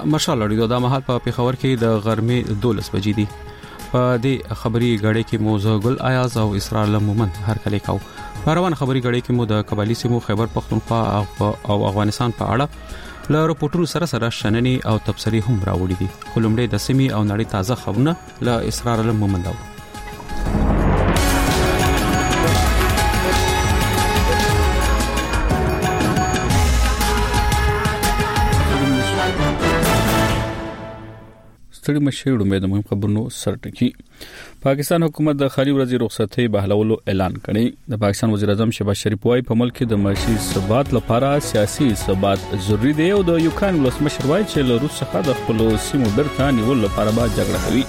مشال اړیدو د مهال په پیښور کې د غرمې 12 بجې دي. په دې خبري غړې کې موزه ګل آیاز او اسرار لمومند هر کله کاو. په روان خبري غړې کې مو د قبایلی سیمو خیبر پختونخوا او افغانستان په اړه له رپورټونو سره شننې او تبصرې هم راوړي دي. خلمړې د سیمې او نړۍ تازه خبرونه له اسرار لمومند او ستړي مشه امید مهم خبرونو سرټکی. پاکستان حکومت د خالي ورځې رخصتۍ بحالولو اعلان کړی. د پاکستان وزیر اعظم شهباز شریف وايي په ملک کې د معاشي ثبات لپاره سیاسي ثبات ضروری دی او د یوکرين ولسمشر وايي چې له روس څخه د خپل سیمو برته نیول لپاره به جګړه کوي.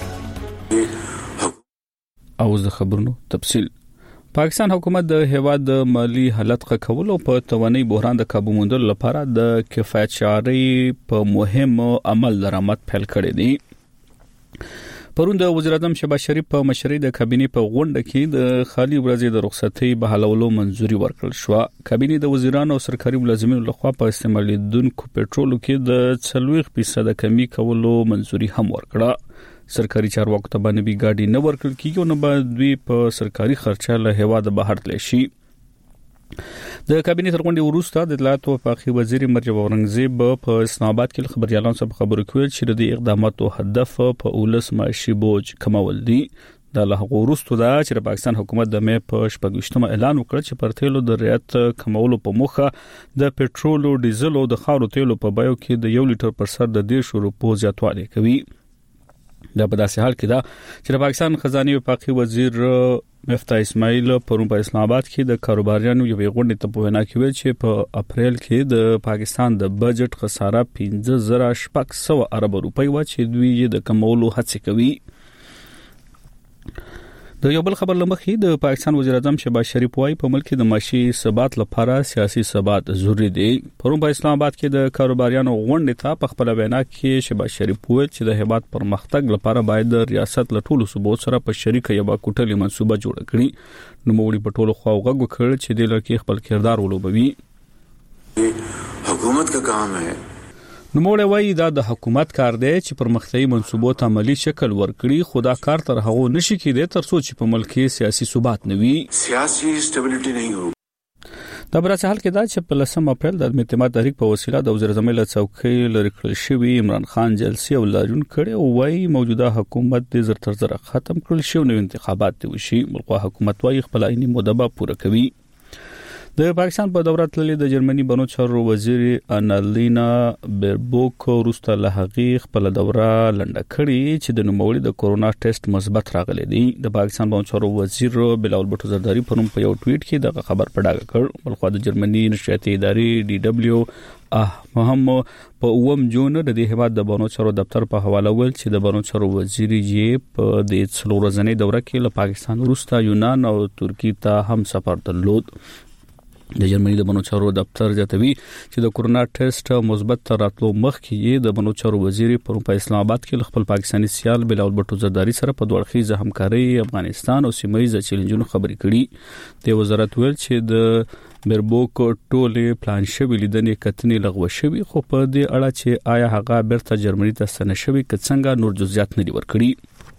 او د خبرونو تفصیل. پاکستان حکومت د هیواد د مالی حالت ښه کول او په توانایي بحران د काबू موندلو لپاره د کفایت شعاري په مهم عمل درآمد پیل کړی دی. پرون د وزیر اعظم شهباز شریف په مشرۍ د کابینې په غونډه کې د خالي ورځې د رخصتۍ بحالولو منځوري ورکړل شو. کابینې د وزیرانو او سرکاري ملازمینو لخوا په استعمالیدونکو پېټرولو کې د 40% کمی کولو منځوري هم ورکړه. سرکاري چارواکو ته باندې ګاډي نه ورکړل کیږي او نه به دوی په سرکاري خرچه له هوا د بهر تللی شي. د کابینې تر غونډې وروسته د اطلاعات او فقاهي وزیر مرجو اورنګزیب په اسلام آباد کې خبريالانو سره خبرو کوي چې د اقداماتو هدف په اولس معاشي بوج کمول دي. د له وروسته دا چې پاکستان حکومت د مې په 28 اعلان وکړ چې پر تیلو د ریات کمولو په موخه د پېټرول او ډیزل او د خاورو تیلو په بیو کې د 1 لیټر پر سر د 10 روپو زیاتوالی کوي. دا په داسې حال کې دا چې د پاکستان خزانه وفاقي وزیر مفتاح اسماعیل پرون په اسلام آباد کې د کاروباریانو یو غونډه ته په وینا کې ویل چې په اپریل کې د پاکستان د بجټ خساره 15,600 ارب روپۍ و چې دوی یې د کمولو هڅه کوي. د یو بل خبر لمخې د پاکستان وزیر اعظم شهباز شریف وايي په ملک کې د معاشي ثبات لپاره سیاسي ثبات ضروری دی. پرون په اسلام آباد کې د کاروباریانو غونډه ته په خپل وینا کې شهباز شریف وویل چې د هیواد پرمختګ لپاره باید د ریاست له ټولو صوبو سره په شریکه یو کوټلې منصوبه جوړ کړي. نو موږ په ټولو خواو غږ وکړ چې د لکه خپل کردار ولوبوي. حکومت کا کام ہے. نو موږ وایي دا د حکومت کار دی چې پرمختیايي منصوبو ته عملی شکل ورکړي. خدا کار تر هغه نشي کېدای تر څو چې په ملک کې سیاسي ثبات نه وي. سیاسي سټیبিলিټي نه وي. دا برابر حال کې دا چې په 10 اپریل د اعتماد تحریک په وسیله د وزیر اعظم له څوکۍ لري کړل شوی عمران خان جلسي او لاجون کړي او وايي موجوده حکومت د زر تر زر ختم کړل شو نو انتخابات وشي. ملک حکومت وايي خپل عیني مدبه پوره کوي. د پاکستان په دورات للی د جرمني بنو چارو وزیر انالینا بربوک روسته له هغه خپل دوره لنډه کړي چې د نوموړي د کورونا ټیسټ مثبت راغلی دی. د پاکستان بنو چارو وزیر بلاول بټو زرداری په نوم په یو ټویټ کې د خبر په ډاګه کړ. بلخو د جرمني نشریاتي ادارې DW هم په 9 جون د هیواد د بنو چارو دفتر په حواله ویل چې د بنو چارو وزیر یې په د 3 ورځې دوره کې له پاکستان روسته یونان او ترکی ته هم سفر درلود. د جرمني د بنو چارو دفتر ځاتوي چې د کورونا ټیسټ مثبت راتلو مخکې د بنو چارو وزیر په اسلام آباد کې خپل پاکستاني سیال بلاول بټو زرداری سره په دوړخیزه همکاري افغانستان او سیمایي چیلنجونو خبرې کړي. د وزارت ویل چې د بربوک ټولې پلان شوی لیدنې کتنې لغوه شوی خو په دې اړه چې آیا هغه بیرته جرمني ته ستنه شوی که څنګه نور جزئیات نه دی ورکړي.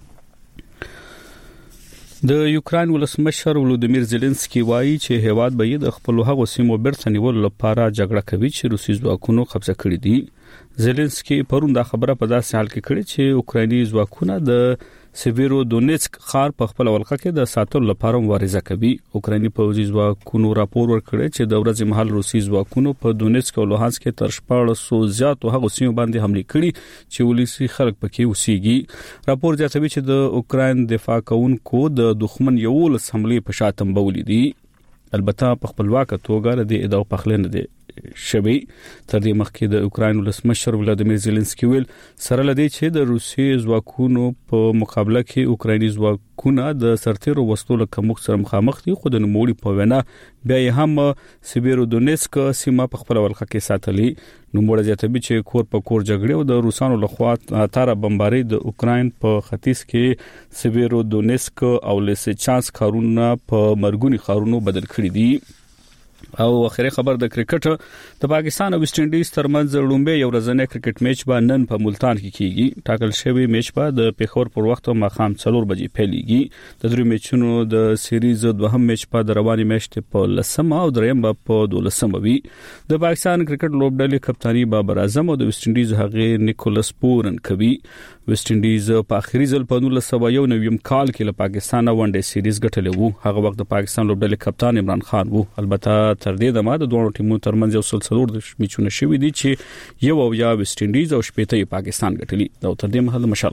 د یوکرين ولسمشر ولودیمیر زيلنسکي وایي چې هیواد به د خپل هغو سیمو بیرته نیولو لپاره جګړه کوي چې روسي ځواکونو قبضه کړې دي. زيلنسکي پرون دا خبره په داسې حال کې کړې چې اوکرایني ځواکونه د سیویرو دونیتسک ښار په خپل ولقه کې د ساتلو لپاره مبارزه کوي. اوکرایني پوځي ځواکونو راپور ورکړی چې د ورځې مهال روسي ځواکونو په دونیتسک او لوهانسک کې تر 1400 زیات هغو سیمو باندې حمله کړې چې ولسی خلک پکې اوسېږي. راپور زیاتوي چې د اوکراین دفاع کوونکو د دښمن یو لس حمله په شاتم بولې دي. البته په خپلواک توګه د ادعا په خلنه دي شوی. تر دې مخکې د اوکراین ولسمشر ولادیمیر زيلنسکي ویل سره لدی چې د روسي ځواکونو په مقابله کې اوکرایني ځواکونه د سرتیرو وسلو له کمښت سره مخامخ دي. خو د نوموړي په وینا بیا هم سیویرو دونیتسک سیمه په خپل ولقه کې ساتلې. نوموړي ځاتوي چې کور په کور جګړې او د روسانو لخوا تاره بمباري د اوکراین په ختیځ کې سیویرو دونیتسک او لیسچانسک ښارونه په مرګونی ښارونو بدل کړي دي. او اخیری خبر د کرکټ د پاکستان او ویسټ انډیز ترمنځ لومبه یو ورځنی کرکټ میچ به نن په ملتان کې کیږي. ټاکل شوی میچ به د پیښور پر وخت ماخام 4 بجې پیلېږي. د درې میچونو د سیریز دوهم میچ په رواني میاشت په 10 او دریم په 12 وي. د پاکستان کرکټ لوبډلې کپتانی بابر اعظم او د ویسټ انډیز هغه نیکولس پورن کوي. ویسټ انډیز په اخیری ځل په 1991 کال کې له پاکستان ون ډے سیریز ګټلې وو. هغه وخت د پاکستان لوبډلې کپتان عمران خان وو. البته تر دې دمه د دوه ټیمونو ترمنځ یو سلسله د میچونه شوې دي چې یو او یا ویسټ انډیز او شپېته پاکستان ګټلي. دا تر دې مهال مشال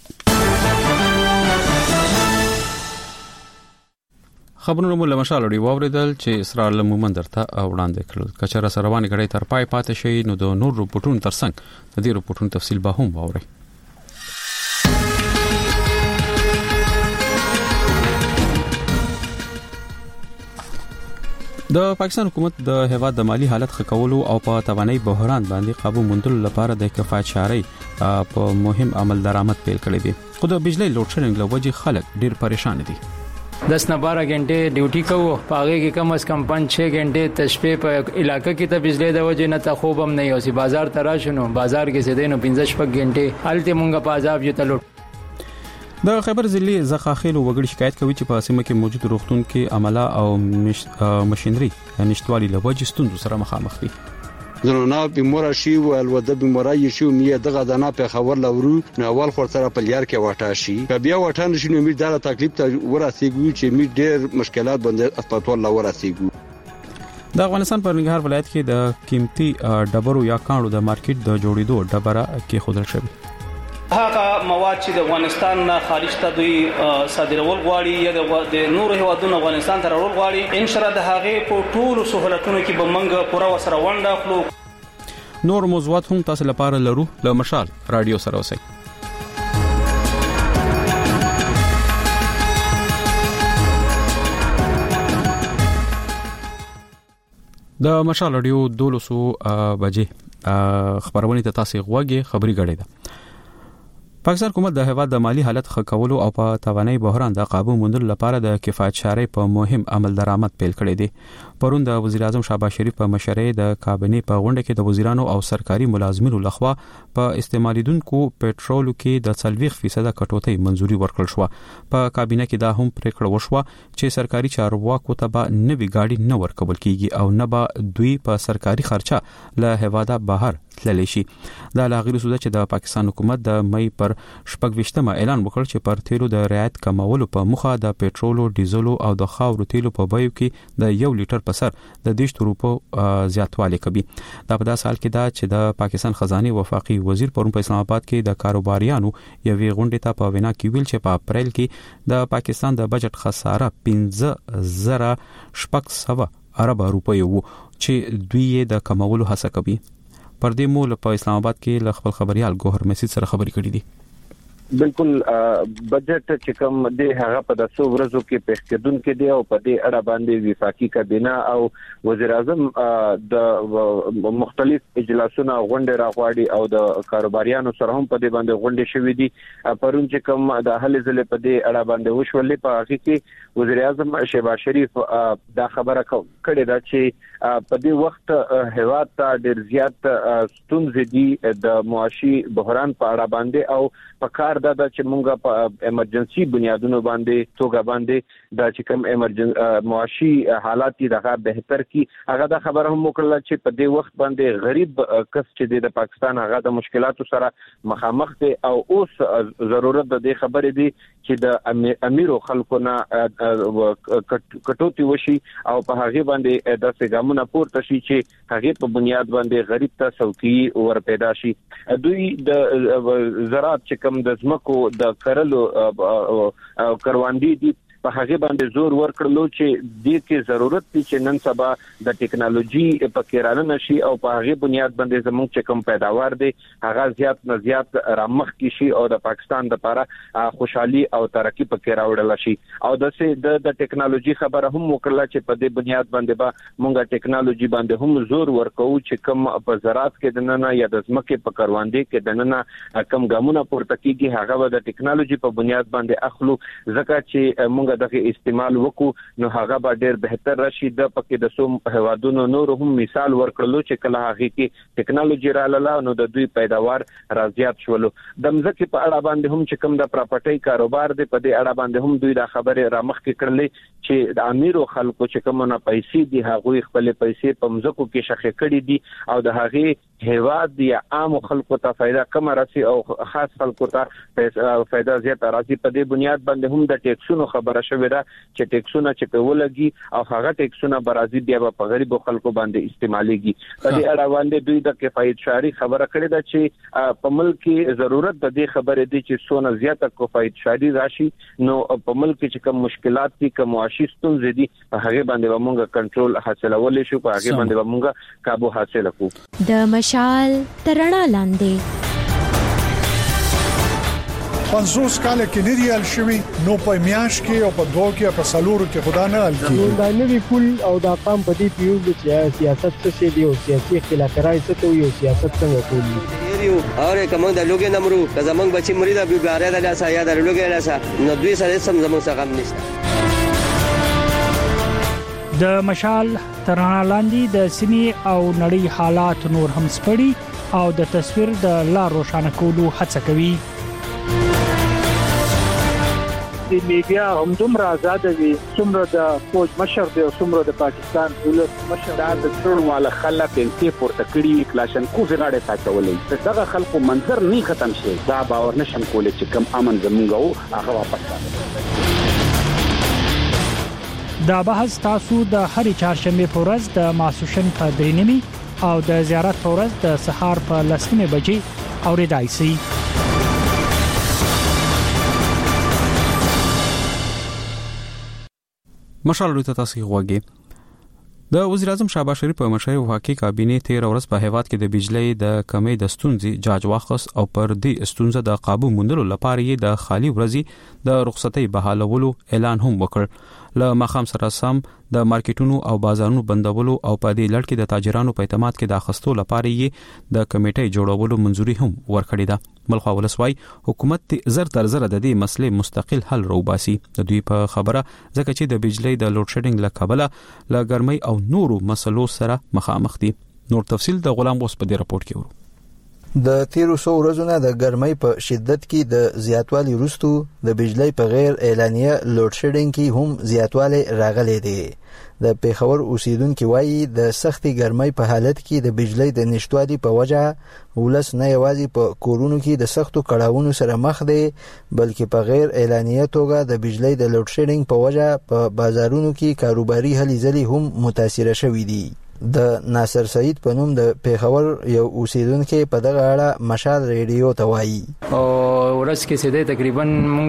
خبرونه مو له مشال لري واوریدل چې اسرائیل مومن درته وړاندې کړل. کچره سروانې غړي تر پای پاتې شي نو د نور رپورټونو ترڅنګ د دې رپورټونو تفصیل به هم واوري. د پاکستان حکومت د هیواد د مالی حالت ښه کولو او په توانایي بحران باندې قابو موندلو لپاره د کفایت چاري په مهم عمل درآمد پیل کړی دی. خو د بجلی لوډ شیډینګ له وجې خلک ډیر پریشان دي. 10-12 घंटे ड्यूटी को पागे की कम से कम 5-6 घंटे तशपे पर इलाके की तब बिजली द वजह न तखूब हम नहीं होसी बाजार तराशनो बाजार के से देनो 15 घंटे हालते मुंगा पाजाब यो तलو. د خیبر ضلع زخاخیل وګړي شکایت کوي چې په سیمه کې موجود روغتون کې عمله او ماشينري نشټوالي له وجې ستونزو سره مخامخ دي. زنونه بیمار شي او الوده بیماری شي میه دغه دنا په خبر لورو نو اول خور سره په لیار کې واټا شي بیا واټا نشي نو امید دار تکلیف ته ورسېږي چې می ډېر مشکلات باندې اسپیټال لا ورسېږي. د افغانستان په ننګرهار ولایت کې د قیمتي ډبرو یا کانړو د مارکیټ د جوړېدو ډبره کې خودل شوی. هغه مواد چې د افغانستان نه خارج ته دوی صادرول غواړي یا د نور هیوادونو افغانستان ته راوړل غواړي ان شاء الله د هغه په ټولو سہولتونو کې به منګه پوره وسره ونده خلو. نور موضوعات هم تاسو لپاره لرو له مشال رادیو سره اوسئ. د مشال رادیو 12 بجې خبرونه ته تاسو غوږی خبري غړې ده. پاکستان حکومت د هیواد د مالی حالت ښه کولو او په توانایي بحران د قابو موندلو لپاره د کفایت چاري په مهم عمل درآمد پیل کړی دی. پرون د وزیر اعظم شهباز شریف په مشرۍ د کابینې په غونډه کې د وزیرانو او سرکاري ملازمینو لخوا په استعمالیدونکو پېټرولو کې د 40% کټوتۍ منزوري ورکړل شو. په کابینه کې دا هم پریکړه وشوه چې سرکاري چارواکو ته به نوې گاډي نه ورکول کیږي او نه به دوی په سرکاري خرچه له هواده بهر تللی شي. دا لاغیر سوده چې د پاکستان حکومت د مئی پر 28 اعلان وکړ چې پر تیلو د رعایت کمولو په مخه د پېټرولو ډیزلو او د خاورو تیلو په بیو کې د 1 لیټر په سر د 10 روپو زیاتوالی کوي. دا په داسې حال کې دا چې د پاکستان خزانه وفاقي وزیر پرون په اسلام آباد کې د کاروباریانو یوې غونډې ته په وینا کې ویل چې په اپریل کې د پاکستان د بجټ خساره 15,600 ارب روپۍ وو چې دوی یې د کمولو هڅه کوي. پر دې مول په اسلام آباد کې ل خپل خبريال ګوهر مسجد سره خبرې کړې دي. بالکل بجټ چې کوم دی هغه په 10 ورځو کې پیښکدون کې دی او په دې اړه باندې وفاقي کابینه او وزیر اعظم د مختلف اجلاسونو غونډه راغواړي او د کاروباریانو سره هم په دې باندې غونډه شوې دي. پرون چې کوم د هلې ځلې په دې اړه باندې وشولې په هغه کې وزیر اعظم شهباز شریف دا خبره کړې ده چې په دې وخت هیواد ته ډېر زیات ستونزې دي د معاشي بحران په اړه باندې او په کار دا چې مونږه په ایمرجنسي بنیادونو باندې توګه باندې دا چې کوم معاشي حالات دغه بهتر کی هغه دا خبره هم وکړه چې په دې وخت باندې غریب کس چې د پاکستان هغه د مشکلاتو سره مخامخ دي او اوس ضرورت د دې خبرې دي چې د امیرو خلکو نه کټوتی وشي او په هغه باندې د سګامونه پورته شي چې هغه په بنیاد باندې غریب ته څوکۍ ور پیدا شي. دوی د زراعت چې کوم د زمکو د کرلو کروندې دي په هغه باندې زور ورکړلو چې د کې ضرورت دي چې نن سبا د ټکنالوژي په کېرانه نشي او په هغه بنیاد باندې زموږ چې کوم پیداوار دي هغه زیات نه زیات رامخ کی شي او د پاکستان لپاره خوشحالي او ترقی په کې راوړل شي. او د ټکنالوژي خبره هم وکړه چې په دې بنیاد باندې به مونږه ټکنالوژي باندې هم زور ورکو چې کوم په زراعت کې دننه یا د زمکه په کروندې کې دننه کم ګامونه پورته کیږي هغه د ټکنالوژي په بنیاد باندې اخلو ځکه چې مونږ موږ دغه استعمال وکړو نو هغه به ډیر بهتر راشي. د پکې د سوم هوادونو نور هم مثال ورکړلو چې کله هغه کې ټیکنالوژي رااله نو د دوی پیداوار راځيات شولو. د مزکه په اړه باندې هم چې کوم د پراپرټي کاروبار دی په دې اړه باندې هم دوی دا خبره رامخ کې کړلې چې د امیرو خلکو چې کوم نه پیسې دي هغه خپل پیسې په مزکو کې شخې کړې دي او د هغه هیواد دی عام خلکو ته فائدہ کم راسي او خاص خلکو ته فائدہ زیات راسي. په دې بنیاد باندې هم د ټیکسونو خبره شوې ده چې ټیکسونه چې په ولګي او هغه ټیکسونه برازي بیا په غریبو خلکو باندې استعماليږي. په دې اړه باندې دوی د کفایت شاری خبره کړې ده چې په ملک کې ضرورت د دې خبره دي چې څونه زیاته کفایت شاری راشي نو په ملک کې کوم مشکلات دي کوم معاشي ستونزې دي په هغه باندې موږ کنټرول حاصلول شو په هغه باندې موږ काबू حاصل کړو. د مشال ترڼا لاندې 50 کال کې نریال شوی نو په میاش کې او په دوه کې په سالورو کې خدا نه ال کې دا نوی پول او دا قام په دې پیو چې سیاست څه دی او سیاسي اختلافات څه ته یو سیاست څنګه کوي یو اور کوم د لوګي نمرو که زمنګ بچي مریدا بیګاره د لاسه یا د لوګي لاسه نو دوی سره سم زمنګ څخه غم نشته. د مشال ترڼا لاندې د سیمې او نړۍ حالات نور هم سپړي او د تصویر د لار روښانه کولو هڅه کوي. د میډیا هم دومره آزاد وي څومره د فوج مشر دی او څومره د پاکستان ولس مشر د ټول مال خلک انتي پورته کړی کلاشن کوزي غاړه تاچولې دغه خلکو منظر نه ختم شي دا باور نشم کولای چې کم امن زمونږ هغه واپس راځي. دا بحث تاسو د هرې چهارشنبه په ورځ د ماسوشن په 3:30 او د زیارت په ورځ د سهار په 10:00 بجې اوریدای شئ. مشال لوی تاسو غوږی د وزیر اعظم شهباز شریف په مشرۍ وفاقي کابینه 13 ورځ په هیواد کې د بجلی د کمی د ستونزې جاج واخص او پر دې ستونزه د قابو موندلو لپاره یې د خالی ورځي د رخصتۍ بحالولو اعلان هم وکړ. له مخام سره سم د مارکیټونو او بازارونو بندولو او په دې لړ کې د تاجرانو په اعتماد کې د اخستو لپاره یې د کمیټې جوړولو منځوري هم ورکړې ده. ملخوا ولسوای حکومت زر تر زر د دې مسلې مستقل حل روباسي. د دوی په خبره ځکه چې د بجلی د لوډ شیډینګ له کبله له ګرمۍ او نورو مسلو سره مخامخ دي. نور تفصیل د غلام غوس په دې راپورټ کې ورو. د 1300 ورځې د ګرمۍ په شدت کې د زیاتوالي وروسته د بجلی په غیر اعلانیه لوډ شیډینګ کې هم زیاتوالی راغلی دی. د پیښور اوسیدونکو وایي د سختي ګرمۍ په حالت کې د بجلی د نشټوالي په وجه ولس نه یوازې په کورونو کې د سختو کړاوونو سره مخ دی بلکې په غیر اعلانیه توګه د بجلی د لوډ شیډینګ په وجه په بازارونو کې کاروباري هلې ځلې هم متاثر شوي دي. د ناصر سعید په نوم د پیښور یو اوسیدونکو په دغه اړه مشال ریډیو ته وایي او ورځ کې سیده تقریبا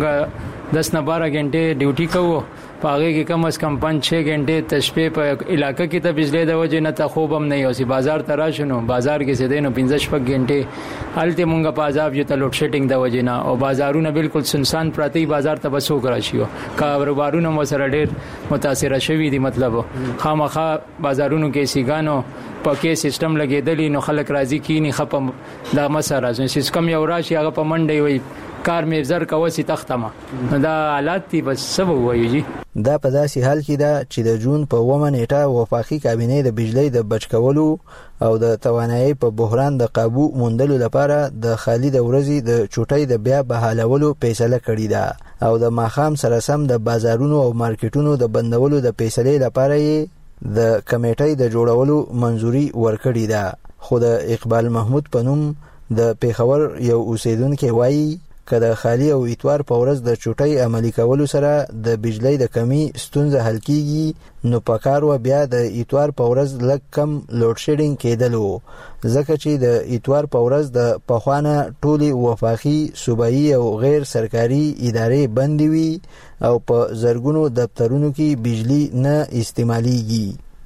مونږه 10 نه 12 غنټه ډیوټي کوو پاګه کې کم از کم 5-6 غنټه تشپې په علاقې کې ته بجلی د وجه نه ته خوب هم نه یوسي بازار ته راشنو بازار کې سیده نو 15 غنټه حالت مونږه په عذاب یو ته لوډ شیډینګ د وجه نه او بازارونه بالکل سنسان پراتی بازار ته بسو کراشيو کاروبارونه مو سره ډېر متاثر شوي دي مطلب خامخا بازارونو کې سیګانو پکې سیستم لګیدلی نو خلک راضي کینی خپم دا مسره سیستم یو راشي هغه په منډي وي کار مې زر کوسي تختمه دا حالات دي بس سبب وایي. دا په داسې حال کې ده چې د جون په 1 نیټه وفاقي کابینه د بجلی د بچکولو او د توانایي په بحران د قابو موندلو لپاره د خالي د ورځې د چوټۍ د بیا بحالولو فیصله کړې ده او د ماخام سره سم د بازارونو او مارکیټونو د بندولو د فیصلې لپاره یې د کمیټې د جوړولو منځوري ورکړې ده. خو د اقبال محمود په نوم د پیښور یو اوسیدونکو وایي که د خالی او اتوار په ورځ د چوټۍ عملی کولو سره د بجلی د کمی ستونزه حل کیږي نو پکار و بیا د اتوار په ورځ لږ کم لوډ شیډینګ کېدلو ځکه چې د اتوار په ورځ د پخوانه ټولي وفاقي صوبایي او غیر سرکاري ادارې بندي وي او په زرګونو دفترونو کې بجلی نه استعماليږي.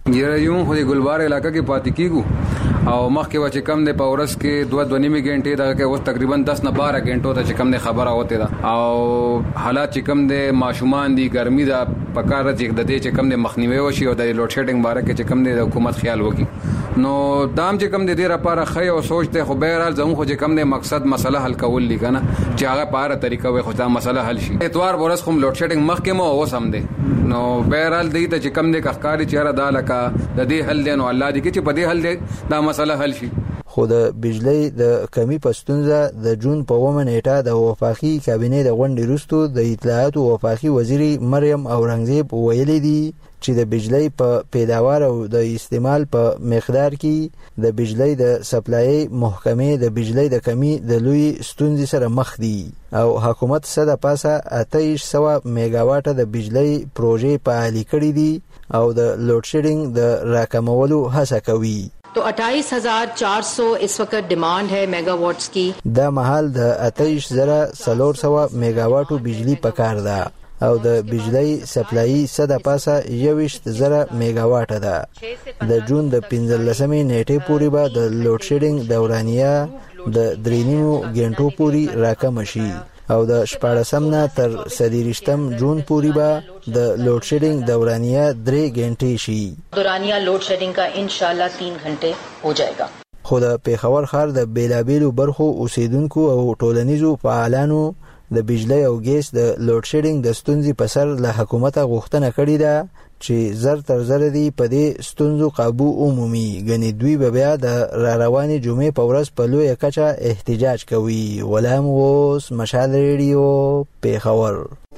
یو خو د ګلبار علاقې کې پاتې کیږو او مخکې چې کم د پاورس کې 2.5 غنټې دغه کې اوس تقریبا 10 نه 12 غنټو ته چې کم د خبره ہوته ده او حالات چې کم د ماشومان دي ګرمي دا پکاره چې د دې چې کم د مخنیوي وشي او د لوډ شیډینګ باره کې چې کم د حکومت خیال وکړي نو دام چې کم د دې لپاره خی او سوچ ته خو بهرحال زموږ خو چې کم د مقصد مسله حل کول دي کنه چې هغه په اړه طریقه وي خو دا مسله حل شي اتوار ورځ کوم لوډ شیډینګ مخکې مو اوس هم دی نو بهرحال دې ته چې کم د کخکاری چیرې دا لکه د دې حل دی نو الله دې چې په دې حل دی دا مسله حل شي. خو د بجلی د کمی پستونزه د جون په 1 نیټه د وفاقي کابینې د غونډې وروسته د اطلاعات او وفاقي وزیری مریم اورنګزیب ویلي دي چې د بجلی په پیداوار او د استعمال په مقدار کې د بجلی د سپلای محکمې د بجلی د کمی د لوی ستونزې سره مخ دي او حکومت سره پاسه 2800 میگاواټه د بجلی پروژې فعالي کړې دي او د لوډ شیډینګ د راکمولو هڅه کوي. तो 28,400 इस वक्त डिमांड है मेगावाट्स की. دا محل د 28,400 میگاواټو بجلی پکار ده او د بجلی سپلای صد پاسه 21,000 میگاواټ ده. د جون د 15 نیټې پورې به د لوډ شیډینګ دورانیه د 3.5 غنټو پورې راکم شي او د 14 نه تر 30 جون پورې به د لوډ شیډینګ دورانیه 3 غنټې شي. دورانیه لوډ شیډینګ کا انشاءاللہ 3 घंटे हो जाएगा. خو د پیښور ښار د بیلابیلو برخو اوسیدونکو او ټولنیزو فعالانو د بجلی او ګیس د لوډ شیډینګ د ستونزې په سر له حکومت غوښتنه کړې ده چې زر تر زر دی په دې ستونزو قابو عمومي غني دوی به بیا د رواني جمعې په ورځ په لوی کچه احتجاج کوي. غلام غوث، مشال ریډیو، پیښور.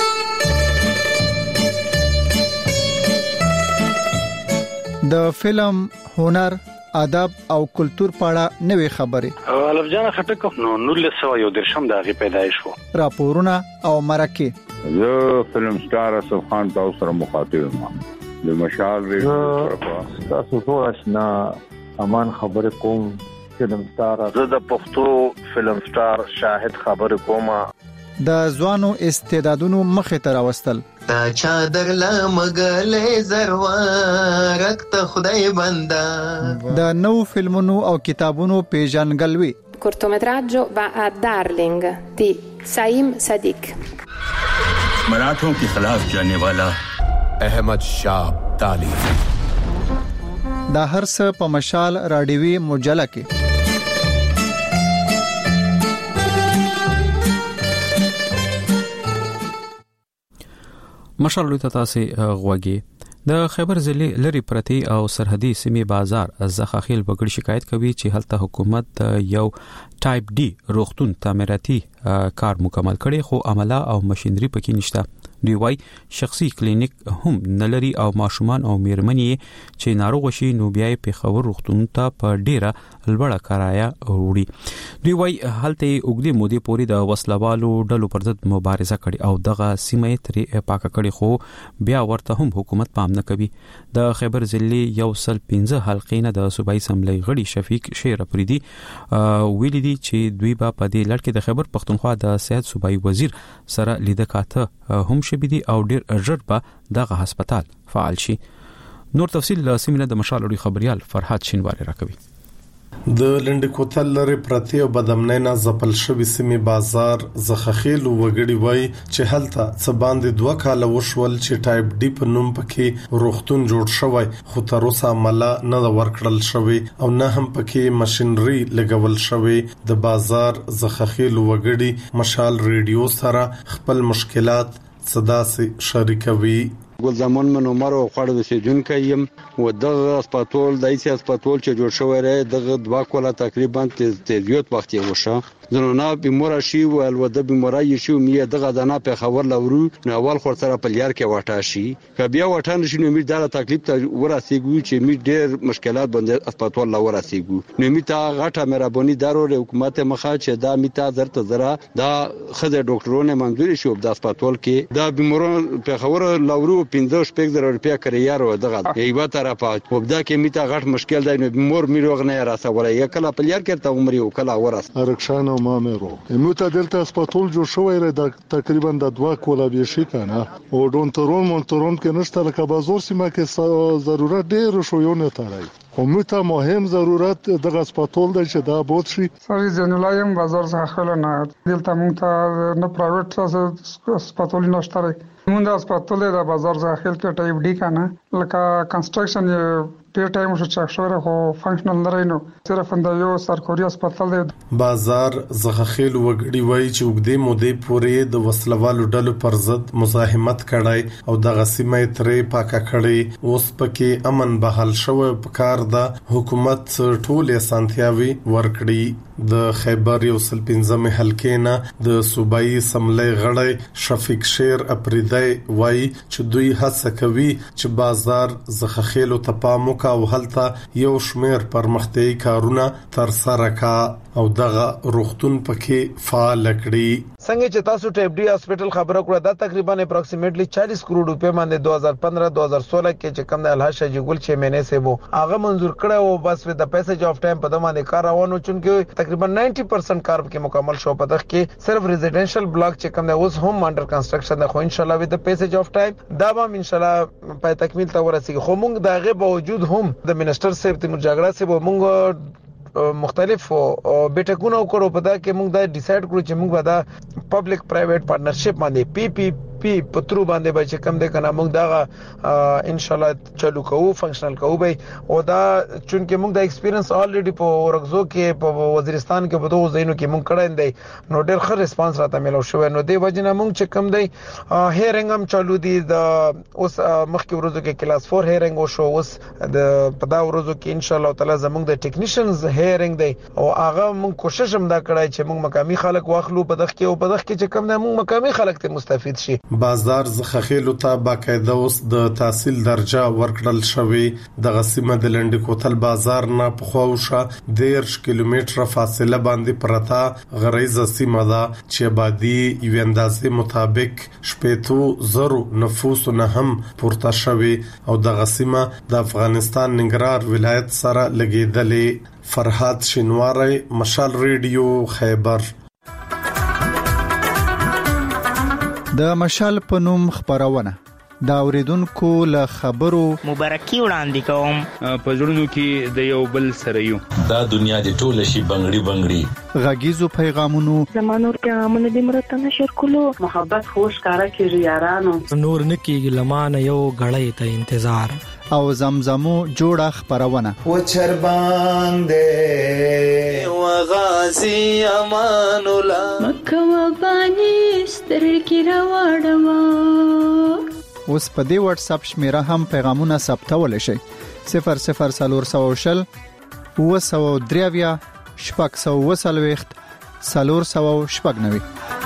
د فلم، هنر، ادب او کلچر په اړه نوې خبرې الف جان خټک نو 1913 د غي پیدایش وو. راپورونه او مرکه زه فلم سٹار اسف خان تاسو سره مخاطب یم. د مشال ریډیو تاسو ټول آشنا امان خبر کوم. فلم سٹار زه د پښتو فلم سٹار شاهد خبر کوم. د ځوانو استعدادونو مخه تر راوستل تا چا درلا مګلې زروارک ته خدای بندا. د نو فلمونو او کتابونو پیژنګلوي. cortometraggio va a Darling di Saim Sadiq. मराठों के खिलाफ जाने वाला अहमद शाह ताली. دا هر څه په مشال رادیوي مجله کې. مشال لوی تاسو غوږی د خیبر ضلع لری پرتی او سرحدي سیمې بازار زخاخیل بغړ شکایت کوي چې هلته حکومت یو ټایپ ډي روغتون تعمیراتي کار مکمل کړي خو عمله او ماشينري پکې نشته. دوی وايي شخصي کلینیک هم نلري او ماشومان او میرمنې چې ناروغ شي نو بیا په خبر روغتون ته په ډیره لوړه کرایه وروړي. دوی وايي هلته اوګدي مودي پوری د وسلوالو ډلو پر ضد مبارزه کړي او دغه سیمه ترې پاکه کړي خو بیا ورته هم حکومت پام نه کوي. د خیبر ضلع یو سل 15 حلقې نه د صوبایي اسمبلی غړي شفیق شیر افریدي ویلي دي چې دوی په دې لړ کې د خیبر پښتونخوا د صحت صوبایي وزیر سره لیده کاته هم شبي دي او ډیر ژر به دغه هسپتال فعال شي. نور تفصیل سیمینه د مشال خبريال فرحات شینواری راکوي. د لنډ کوتل لري پرتی او بدمنینا زپل شوی سیمه بازار زخخیل وګړي وای چې هلته څه باندې 2 کال وشول چې ټایپ ډي په نوم پکې روغتون جوړ شوی خو تر اوسه عمله نه ورکړل شوی او نه هم پکې ماشينري لګول شوی. د بازار زخخیل وګړي مشال ریډیو سره خپل مشکلات صدا سي شریکوي. ګل زمان من عمر او خړ د سجونکې يم و دغه هسپتال دایسي هسپتال چې جوړ شوی دی دغه 2 کوله تقریبا تیزیوت وخت یې وشه زنونه بیمار شي او الوده بیماری شي مې دغه دنا په خبر لورو نو اول خور سره په لیار کې واټا شي کبیا وټان شي نو مې دا تکلیف ته ورسېږي چې مې ډېر مشکلات باندې هسپتال لا ورسېږي نو مې تا غټه مهرباني دارو حکومت مخه چې دا مې تا زرت زرا دا خزه ډاکټرونه منځوري شو د هسپتال کې دا بیماران په خبر لورو 15,000 روپیا کریارو دغه ایوا طرفه وبدا کې میته غټ مشکل دی نو مور میروغ نه راسوله یکلا پلیار کړه عمر یو کلا ورس رکشان او مامرو موته دلته هسپتال جوړ شوی دی تقریبا د 2 کوله به شي کنه او مونترون کې نشته لکه بازار سیمه کې ضرورت ډیر شو یو نه تړای همته مهم ضرورت دغه سپټول د چې دا بوت شي سړي جنلایم بازار څخه خل نه دلته مونږ ته نه پرایویټ سپټول نشته مونږ د سپټول د بازار څخه خل کې ټایپ ډی کنه لکه کنستراکشن ډیر ټایم شو چې شوره خو فنکشنل نه رینو صرف د یو سرکوري سپټل دی بازار زغخیل وګړي وای چې وګدې مودې پورې د وسلوالو ډلو پر ضد مزاحمت کړای او د غسیمه ترې پاکه کړي اوس پکې امن بحال شو په کار د حکومت ټولې سانتیاوي ورکړي د خیبر یو سل 15 حلقې نه د صوبایي سملې غړی شفیق شیر اپریدای وای چې دوی هڅه کوي چې بازار زغخیل ته پام او هلته یو شمیر پرمختیايي کارونه تر سره کا او دغه روغتون پکې فعال کړي څنګه چې تاسو ټیپ ډی هسپټل خبره کړه دا تقریبا اپروکسیمیټلی 40 کروڑ روپے باندې 2015-2016 کې چې کوم د الحاج شجی ګل چې مینه سه وو هغه منزور کړه او بس د پیسج اف ټایم په دمانه کار روانو چونکه تقریبا 90% کار کې مکمل شو په دغه کې صرف ریزیډنشل بلاک چې کوم د اوس هم انډر کنسټرکشن ده خو ان شاء الله وذ د پیسج اف ټایم دا به ان شاء الله په تکمیل ته ورسیږي خو موږ دغه باوجود هم د منسٹر صاحب تیمور جاګړه صاحب موږ مختلف بیٹکونه وکړو په دا کې موږ دا ډیسایډ کړو چې موږ به دا پبلک پرایویټ پارټنرشپ باندې پی پی پی پترو باندې به چې کم ده کنه موږ دا ان شاء الله چالو کوو فنکشنل کوو به او دا چونکه موږ دا ایکسپیرینس الریډي په ورغزو کې په وزیرستان کې په دوه ځایونو کې موږ کړه اندي نو ډېر ښه ریسپانس راته ملو شو نو دی وجنه موږ چې کم دی هیرنګ هم چالو دي د اوس مخکې ورځو کې کلاس 4 هیرنګ شو اوس د په دا ورځو کې ان شاء الله تعالی زموږ د ټیکنیشنز هیرنګ دی او هغه موږ کوشش هم دا کړای چې موږ مقامی خلک واخلو په دغه کې او په دغه کې چې کم نه موږ مقامی خلک ته مستفید شي بازار زخخیل ته باقاعده اوس د تحصیل درجه ورکړل شوی د غسیمه د لنډ کوتل بازار نه په خوښه 10 کیلومتره فاصله باندې پرتا غریزه سیمه ده چې آبادی یو اندازې مطابق شپېتو زرو نفوس نه هم پورته شوی او د غسیمه د افغانستان ننګرهار ولایت سره لګیدلې فرحات شینواری مشال ریډیو خیبر د مشال پنوم خبرونه دا اوریدونکو له خبرو مبارکي وړاندې کوم په ژوندو کې د یو بل سره یو دا دنیا د ټول شي بنگړي غږیزو پیغامونو زمانور پیغامونه د مرته نشر کولو محبت خوش کارا کې یارانو نور نکیږي لمانه یو غړې ته انتظار او زمزمو جوړه خبرونه و چربان دې و غازی امان الله مکه و بانی سترګې راوړم اوس په دې واتس اپ شمیره هم پیغامونه ثبتول شي 0040 203 شپږ سلور سو شپږ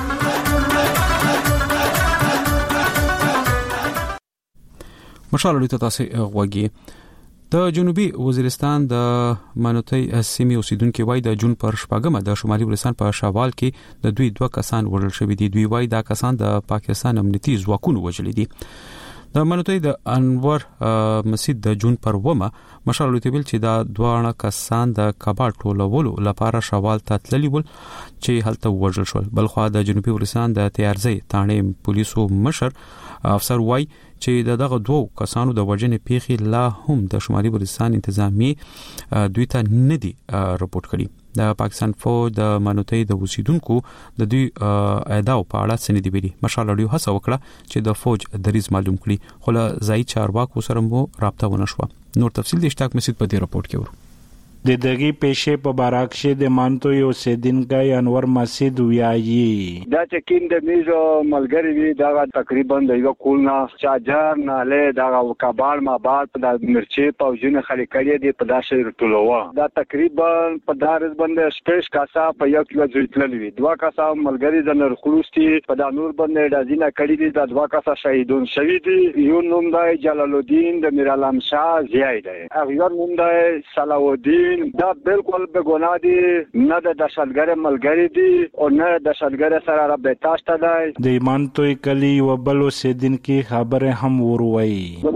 مشال لته تاسو غوږی د جنوبي وزیرستان د مانوتي سیمې اوسیدونکو وای د جون پر شپږمه د شمالي وزیرستان په شوال کې د دوی دوه کسان وژل شوی دي دوی وای دا کسان د پاکستان امنیتي ځواکونو وژل دي د مانوتي د انور مسجد د جون پر ومه مشال لته ویل چې دا دوه کسان د کابل ټولولو لپاره شوال ته تللی ول چې هلته وژل شول بلخو د جنوبي وزیرستان د تیارزي تانه پولیسو مشر افسر وای چې دغه دوه کسانو د وژنې پیښې لا هم د شمالي وزیرستان انتظامی دوی ته نه دي رپورټ کړي د پاکستان فوج د مانوتي د اوسیدونکو د دوی اعداو په اړه سندې ویلي مشال اړیو هڅه وکړه چې د فوج دریز معلوم کړي خو له ځای چارواکو سره مو رابطه ونه شو نور تفصیل د اشتاق مسجد په دې رپورت کې ورو د دغه پېښې په باراکشه د مانتو یو سیدنګای انور مسجد ویایي دا چې کیند میزو ملګری وی دا تقریبا د یو کولنا چاجر نه له دا کابل ما بعد د مرچی پوجونه خلک کړي دي په داسې رټولوا دا تقریبا په دارز باندې سپیش کاسا په یو کیلو ځټلوي دوا کاسا ملګری د نرخلوستي په د نور باندې د ځینه کړي دي د دوا کاسا شهیدون شوی دي یو نوم د جلال الدین د میر علم شاه زیای دی هغه نوم د صلاح الدین دا بالکل به ګناه دي نه د دشتګر ملګری دي او نه د دشتګر سره رابطه شته دی د ایمان توي کلی وبلو سیدن کی خبره هم وروي زموږ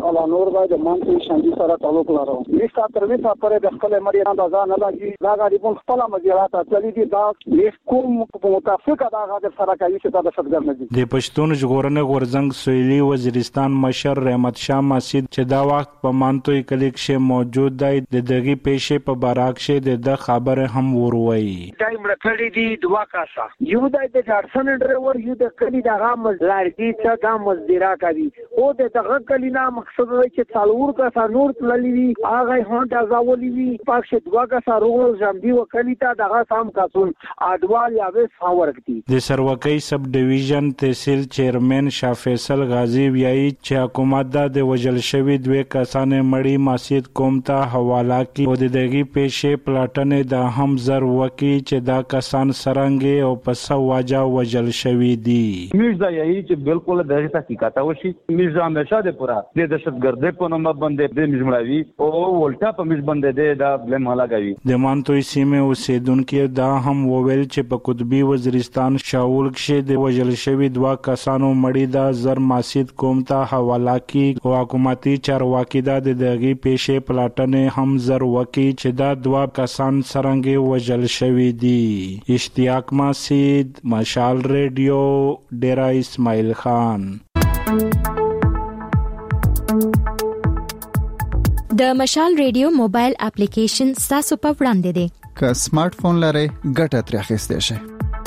غلا نور باید مانته شاندي سره تعلق لرو نشته تر وسه پرې د خپل مریان د ځان نه لګي دا غریبون خپل مزیرات چلی دي دا کوم متفقه دا غاډ سره کوي چې دا شتګر نه دي د پښتون ژغورنې غورځنګ سویلي وزیرستان مشر رحمت شاه مسجد چې دا وخت په مانتوي کلیک شه موجود دی د دغه پیښې په باراک شه د خبره هم وروي ټایم رکړی دي دوا کاسا یو د جارسن ډرایور یو د کلی دغه مزلار دي چې دا مزدورا کوي او دغه کلی نه مقصد دی چې څلور کا نور تللی وی هغه هون د ازولي وی پښه دوا کا سارو جنبي وکړی تا دغه سام کاسون اډوال یا وس فورکتی د سروکۍ سب ډیویژن تحصیل چیرمن شاه فیصل غازی ویایي چې حکومت د وجل شوی دوه کسانې مړی مسجد کوم ته حواله کی او دغه پیښې پلاټنې د هم زر وکی چې دا کسان سرنګي او پس واجا وجل شوی دی میرزا یہی چې بالکل دغه تحقیقات وشي میرزا همیشه د پورا د دهشتګردۍ په نوم باندې د مجموعي او ولټا په مج باندې د بلم لګوي د مانتوي سیمه اوسیدونکو دا هم وویل چې په قطبي وزیرستان شاول کې د وجل شوی دوا کسانو مړی دا زر مسجد کوم ته حواله کی او حکومتي چارواکي دا دغه پیښې پلاټنې هم زر وکی چې دا دوا کسان سرنګي وجل شوی دی اشتیاق مسجد مشال ریډیو ډیرا اسماعیل خان د مشال ریډیو موبایل اپلیکیشن تاسو په وړاندې دی که سمارټ فون لرئ ګټه ترې اخیستئ شئ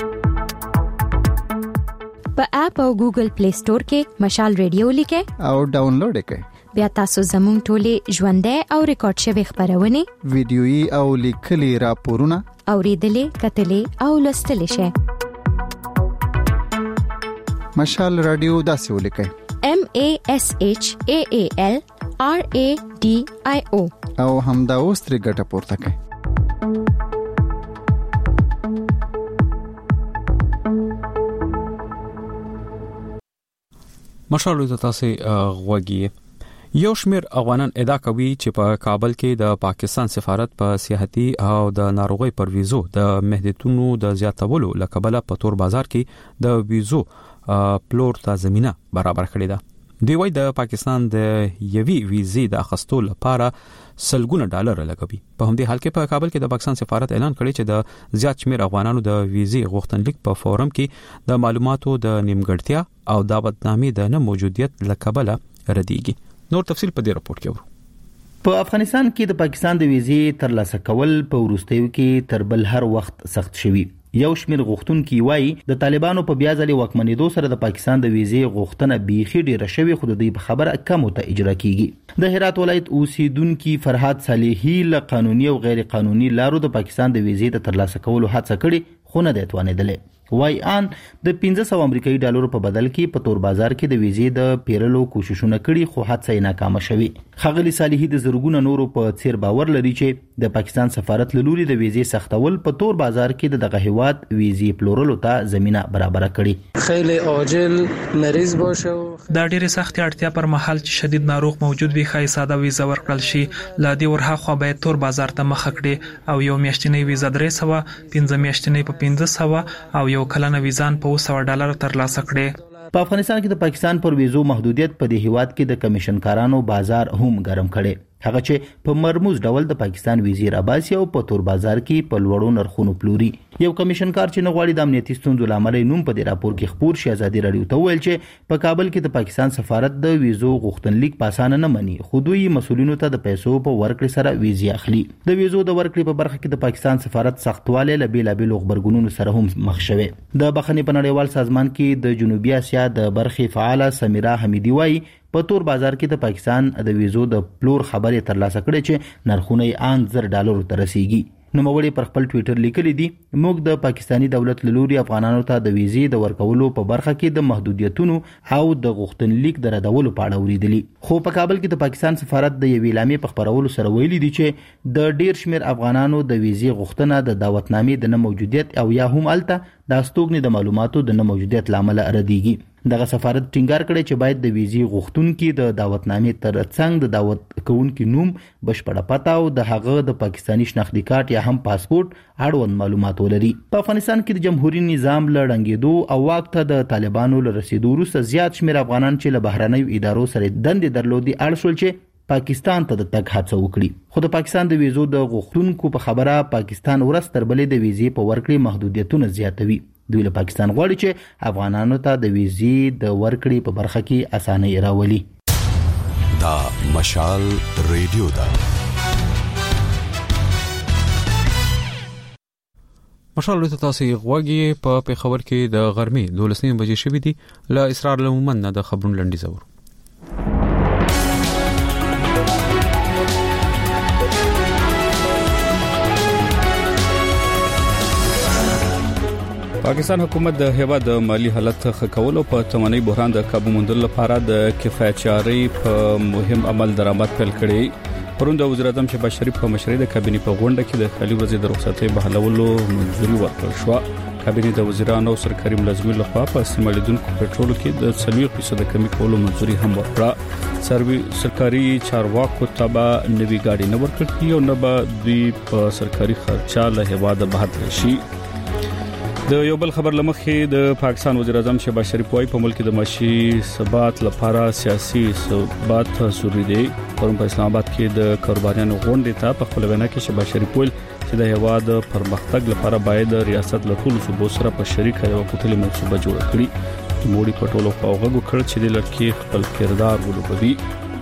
په اپ او ګوګل پلی سٹور کې مشال ریډیو لیکئ او ډاونلوډ کړئ بیا تاسو زموږ ټولې ژوندۍ او ریکارډ شوی خبرونه ویډیويي او لیکلي راپورونه اوریدلې کتلې او لوستلې شئ مشال رادیو داسې ولیکئ MASHAAL RADIO او همدا اوس ترې ګټه پورته کړئ مشالو ته تاسو غوږی یو شمیر افغانان ادعا کوي چې په کابل کې د پاکستان سفارت په سیاحتي او د ناروغي پر ویزو د محدودیتونو د زیاتولو لکبله په تور بازار کې د ویزو پلور ته زمينه برابر کړې ده دی وای د پاکستان د یوي ویزې د اخستو لپاره سلګونه ډالر لګوي په همدې حال کې په کابل کې د پاکستان سفارت اعلان کړی چې د زیات شمیر افغانانو د ویزې غوښتنلیک په فورم کې د معلوماتو د نیمګړتیا او د بدنامي د نه موجودیت لکبله ردیږي نور تفصیل په دې راپور کې ورو په افغانستان کې د پاکستان د ویزې ترلاسه کول په وروستیو کې تر بل هر وخت سخت شوی یو شمیر غوښتونکي وایي د طالبانو په بیا ځلې واکمنېدو سره د پاکستان د ویزې غوښتنه بیخي ډیره شوې خو د دوی په خبره کم ته اجرا کیږي د هرات ولایت اوسیدونکي فرهاد صالحي له قانوني او غیر قانوني لارو د پاکستان د ویزې د ترلاسه کولو هڅه کړې خو نه دی توانېدلی وای ان د 1500 امریکایي ډالرو په بدل کې په تور بازار کې د ویزې د پیرلو کوششونه کړي خو هڅه یې ناکامه شوې خغلی صالحي د زرګونو نورو په څیر باور لري چې د پاکستان سفارت له لوري د ویزې سختول په تور بازار کې دغه هیواد ویزې پلورلو ته زمينه برابر کړي خیلی عاجل مریض باشه دا ډیره سخت اړتیا پر مهال چې شدید ناروغ موجود وي خای ساده ویزه ورکړل شي لا دی ورها خو به تور بازار ته مخ کړي او یو میاشتنی ویزه 300 15 میاشتنی په 1500 او یو کلنه ویزان په $100 ترلاسه کړي په افغانستان کې د پاکستان پر ویزو محدودیت په دې هیواد کې د کمیشنکارانو بازار هم ګرم کړي هغه چې په مرموز ډول د پاکستان وزیر عباسی او په تور بازار کې په لوړو نرخونو پلوري یو کمیشنکار چې نغواړي د امنیتي ستونزو لامل نوم په دې راپور کې خبر شي ازادي رادیو ته ویل چې په کابل کې د پاکستان سفارت د ویزو غوښتنلیک پاسانه نه مني خو دوی مسولینو ته د پیسو په ورکړې سره ویزې اخلي د ویزو د ورکړې په برخه کې د پاکستان سفارت سختواله له بیلابل خبرګونونو سره هم مخ شوه د بخښنې په نړیوال سازمان کې د جنوبي اسیا د برخې فعاله سمیرا حمیدی وایي په تور بازار کې د پاکستان د ویزو د پلور خبرې ترلاسه کړې چې نرخونه یې $1000 ته رسیدي نوموړي پر خپل ټوئیټر لیکلي دي موږ د پاکستانی دولت لوري افغانانو ته د ویزې د ورکولو په برخه کې د محدودیتونو او د غوښتنلیک د ردولو په اړه وریدلي خو په کابل کې د پاکستان سفارت د یوې اعلامیې په خبرولو سره ویلي دي چې د ډیر شمیر افغانانو د ویزې غوښتنه د دعوتنامې د نه موجودیت او یا هم الته د استوګنې د معلوماتو د نه موجودیت لامل ردیږي. دغه سفارت ټینګار کړی چې باید د ویزې غوښتونکي د دعوتنامې تر څنګ د دعوت کوونکي نوم، بشپړه پته او د هغه د پاکستاني شناختی کارت یا هم پاسپورت اړوند معلومات ولري. په افغانستان کې د جمهوریت نظام له ړنګېدو او واک ته د طالبانو له رسیدو وروسته زیات شمېر افغانان چې له بهرنیو ادارو سره دندې درلودې اړ شول چې پاکستان ته د تګ هڅه وکړي. خو د پاکستان د ویزو د غوښتونکو په خبره پاکستان ورځ تر بلې د ویزې په ورکړې محدودیتونه زیاتوي. دوی له پاکستان غواړي چې افغانانو ته د ویزې د ورکړې په برخه کې اسانۍ راولي. دا مشال ریډیو دا مشال ته تاسو غوږی په پیښور کې د غرمې 12 بجې شوې دي. له اسرار لمن نه د خبرونو لنډي زور. پاکستان حکومت د هیواد د مالی حالت ښه کولو په توانایي بحران د کابو موندلو لپاره د کفایت چاري په مهم عمل درآمد پیل کړي. پرون د وزیر اعظم شهباز شریف په مشرۍ د کابینې په غونډه کې د خالي ورځې د رخصتۍ بحالولو منځوري ورکړل شو. کابینې د وزیرانو او سرکاري ملازمینو لخوا په استعمالیدونکو پټرولو کې د 40% کمی کولو منځوري هم ورکړه. سرکاري چارواکو ته به نوي ګاډي نه ورکړل کیږي او نه به دوی په سرکاري خرچه له هیواده بهر شي. د یو بل خبر لمخې د پاکستان وزیر اعظم شهباز شریف وايي په ملک کې د معاشي ثبات لپاره سیاسي ثبات ضروري دی. پرون په اسلام آباد کې د کاروباریانو غونډې ته په خپل وینا کې شهباز شریف ویل چې د هیواد پرمختګ لپاره باید ریاست له ټولو صوبو سره په شریکه یو پټلۍ منصوبه جوړه کړي. موړي په ټولو خواغه وکړ چې د لړکی خپل کردار ولوبوي.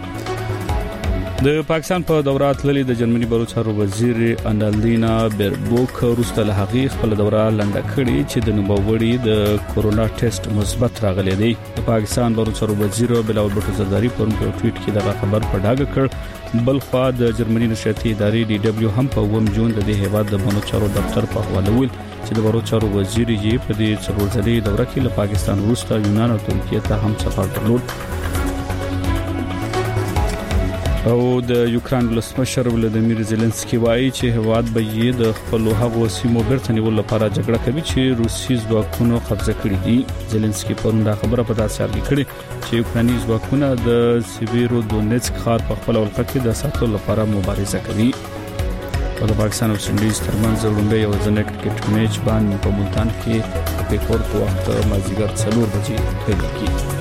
د پاکستان په دوره تللې د جرمني بلوچستان وزیر انالدینا بیربوک روسته له هغې خپل دوره لنډه کړې چې د نوموړي د کورونا ټیسټ مثبت راغلی دی. د پاکستان بلوچستان وزیر بلاول بټو زرداری په ټویټ کې دغه خبر په ډاګه کړ. بل خو د جرمني نشریاتي ادارې ډي دبليو هم په 1 جون د هیواد د بلوچستان دفتر په حواله ویل چې د بلوچستان وزیر یې په دې څلورځلې دوره کې له پاکستان وروسته یونان او ترکیه ته هم سفر درلود. او د یوکران ولسمشر ولادیمیر زيلنسکي وایي چې هواد به یې د خپل هغو سیمو بیرته نیولو لپاره جګړه کوي چې روسي ځواکونو قبضه کړې دي. زيلنسکي پرون دا خبره په داسې حال کې کړې چې یوکراني ځواکونه د سیویرو دونیتسک ښار په خپل ولقه کې د ساتلو لپاره مبارزه کوي. په پاکستان او سندیز ترمنځ وړاندې یو ځنه کرکټ میچ باندې په ملتان کې په پیښور په وخت مازیګر 4 بجې پیل کیږي.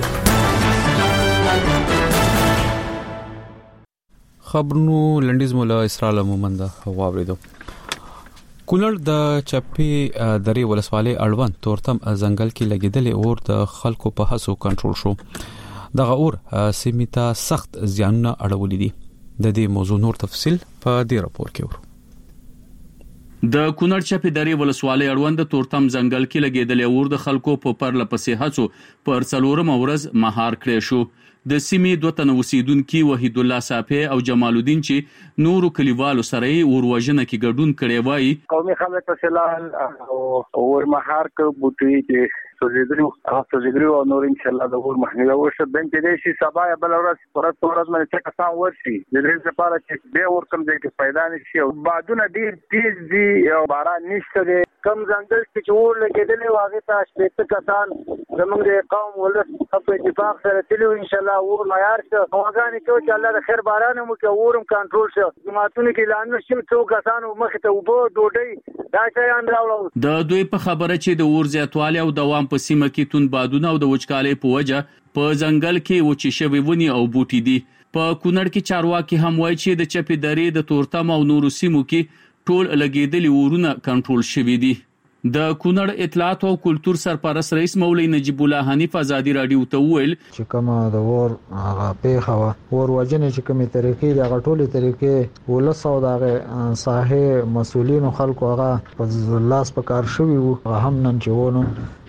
خبرونو لنډیز مولا اسرائیل مومند واوریدو. کونړ د چپی درې ولسوالۍ اړوند تورتم ځنګل کې لګیدلې اور د خلکو په هڅو کنټرول شو. دغه اور سیمه سخت زیانونه اړولې دي. د دې موضوع نور تفصیل په دې راپور کې ورو. د کونړ چپی درې ولسوالۍ اړوند تورتم ځنګل کې لګیدلې اور د خلکو په پرله پسې هڅو پر څلورم ورځ مهار کړی شو. د سیمې دوه تنه اوسیدونکو وحید الله صافی او جمال الدین چې نورو کلیوالو سره اوروژنه کې ګډون کړي وایي قومي خلک په سلال او ورمهار کې بوټي چې سوزیدرو او نور ان شاء الله د ور مخنیوي وشي بنت دې شي سبا بل ورځ باندې څه کسان ورشي د دې لپاره چې به ور کوم ځای کې پیدا نشي او بعدونه ډیر تیز دي او باران نشته دي کم ځنګل چې ور لګیدلې واغې ته شپږ کسان زموږ د قوم ولر په اتفاق سره تلو ان شاء الله ور معیار څه هغه کو چې الله د خیر باران مو کې ورم کنټرول شي جماعتونه کې اعلان شي څو کسان مخ ته وبو ډوډۍ دا شیان راوړل. د دوی په خبره چې د ور زیاتوالی او دوام په سیمه کې تون بادونه او د وچکالۍ په وجه په ځنګل کې وچی شوی ونی او بوټي دي. په کونړ کې چارواکي هم وایي چې د چپی درې د تورتم او نورو سیمو کې ټول لګیدلي ورونه کنټرول شوي دي. د کونړ اطلاعات او کلتور سرپرست رئیس مولوی نجیب الله حنیف ازادي رادیو ته ویل چې کومه د ور هغه پیښه ور وجنه چې کومه طریقې د غټولې طریقې ولسو دغه ساحه مسولین خلکو هغه په لاس په کار شوی وو هم نن چې ونه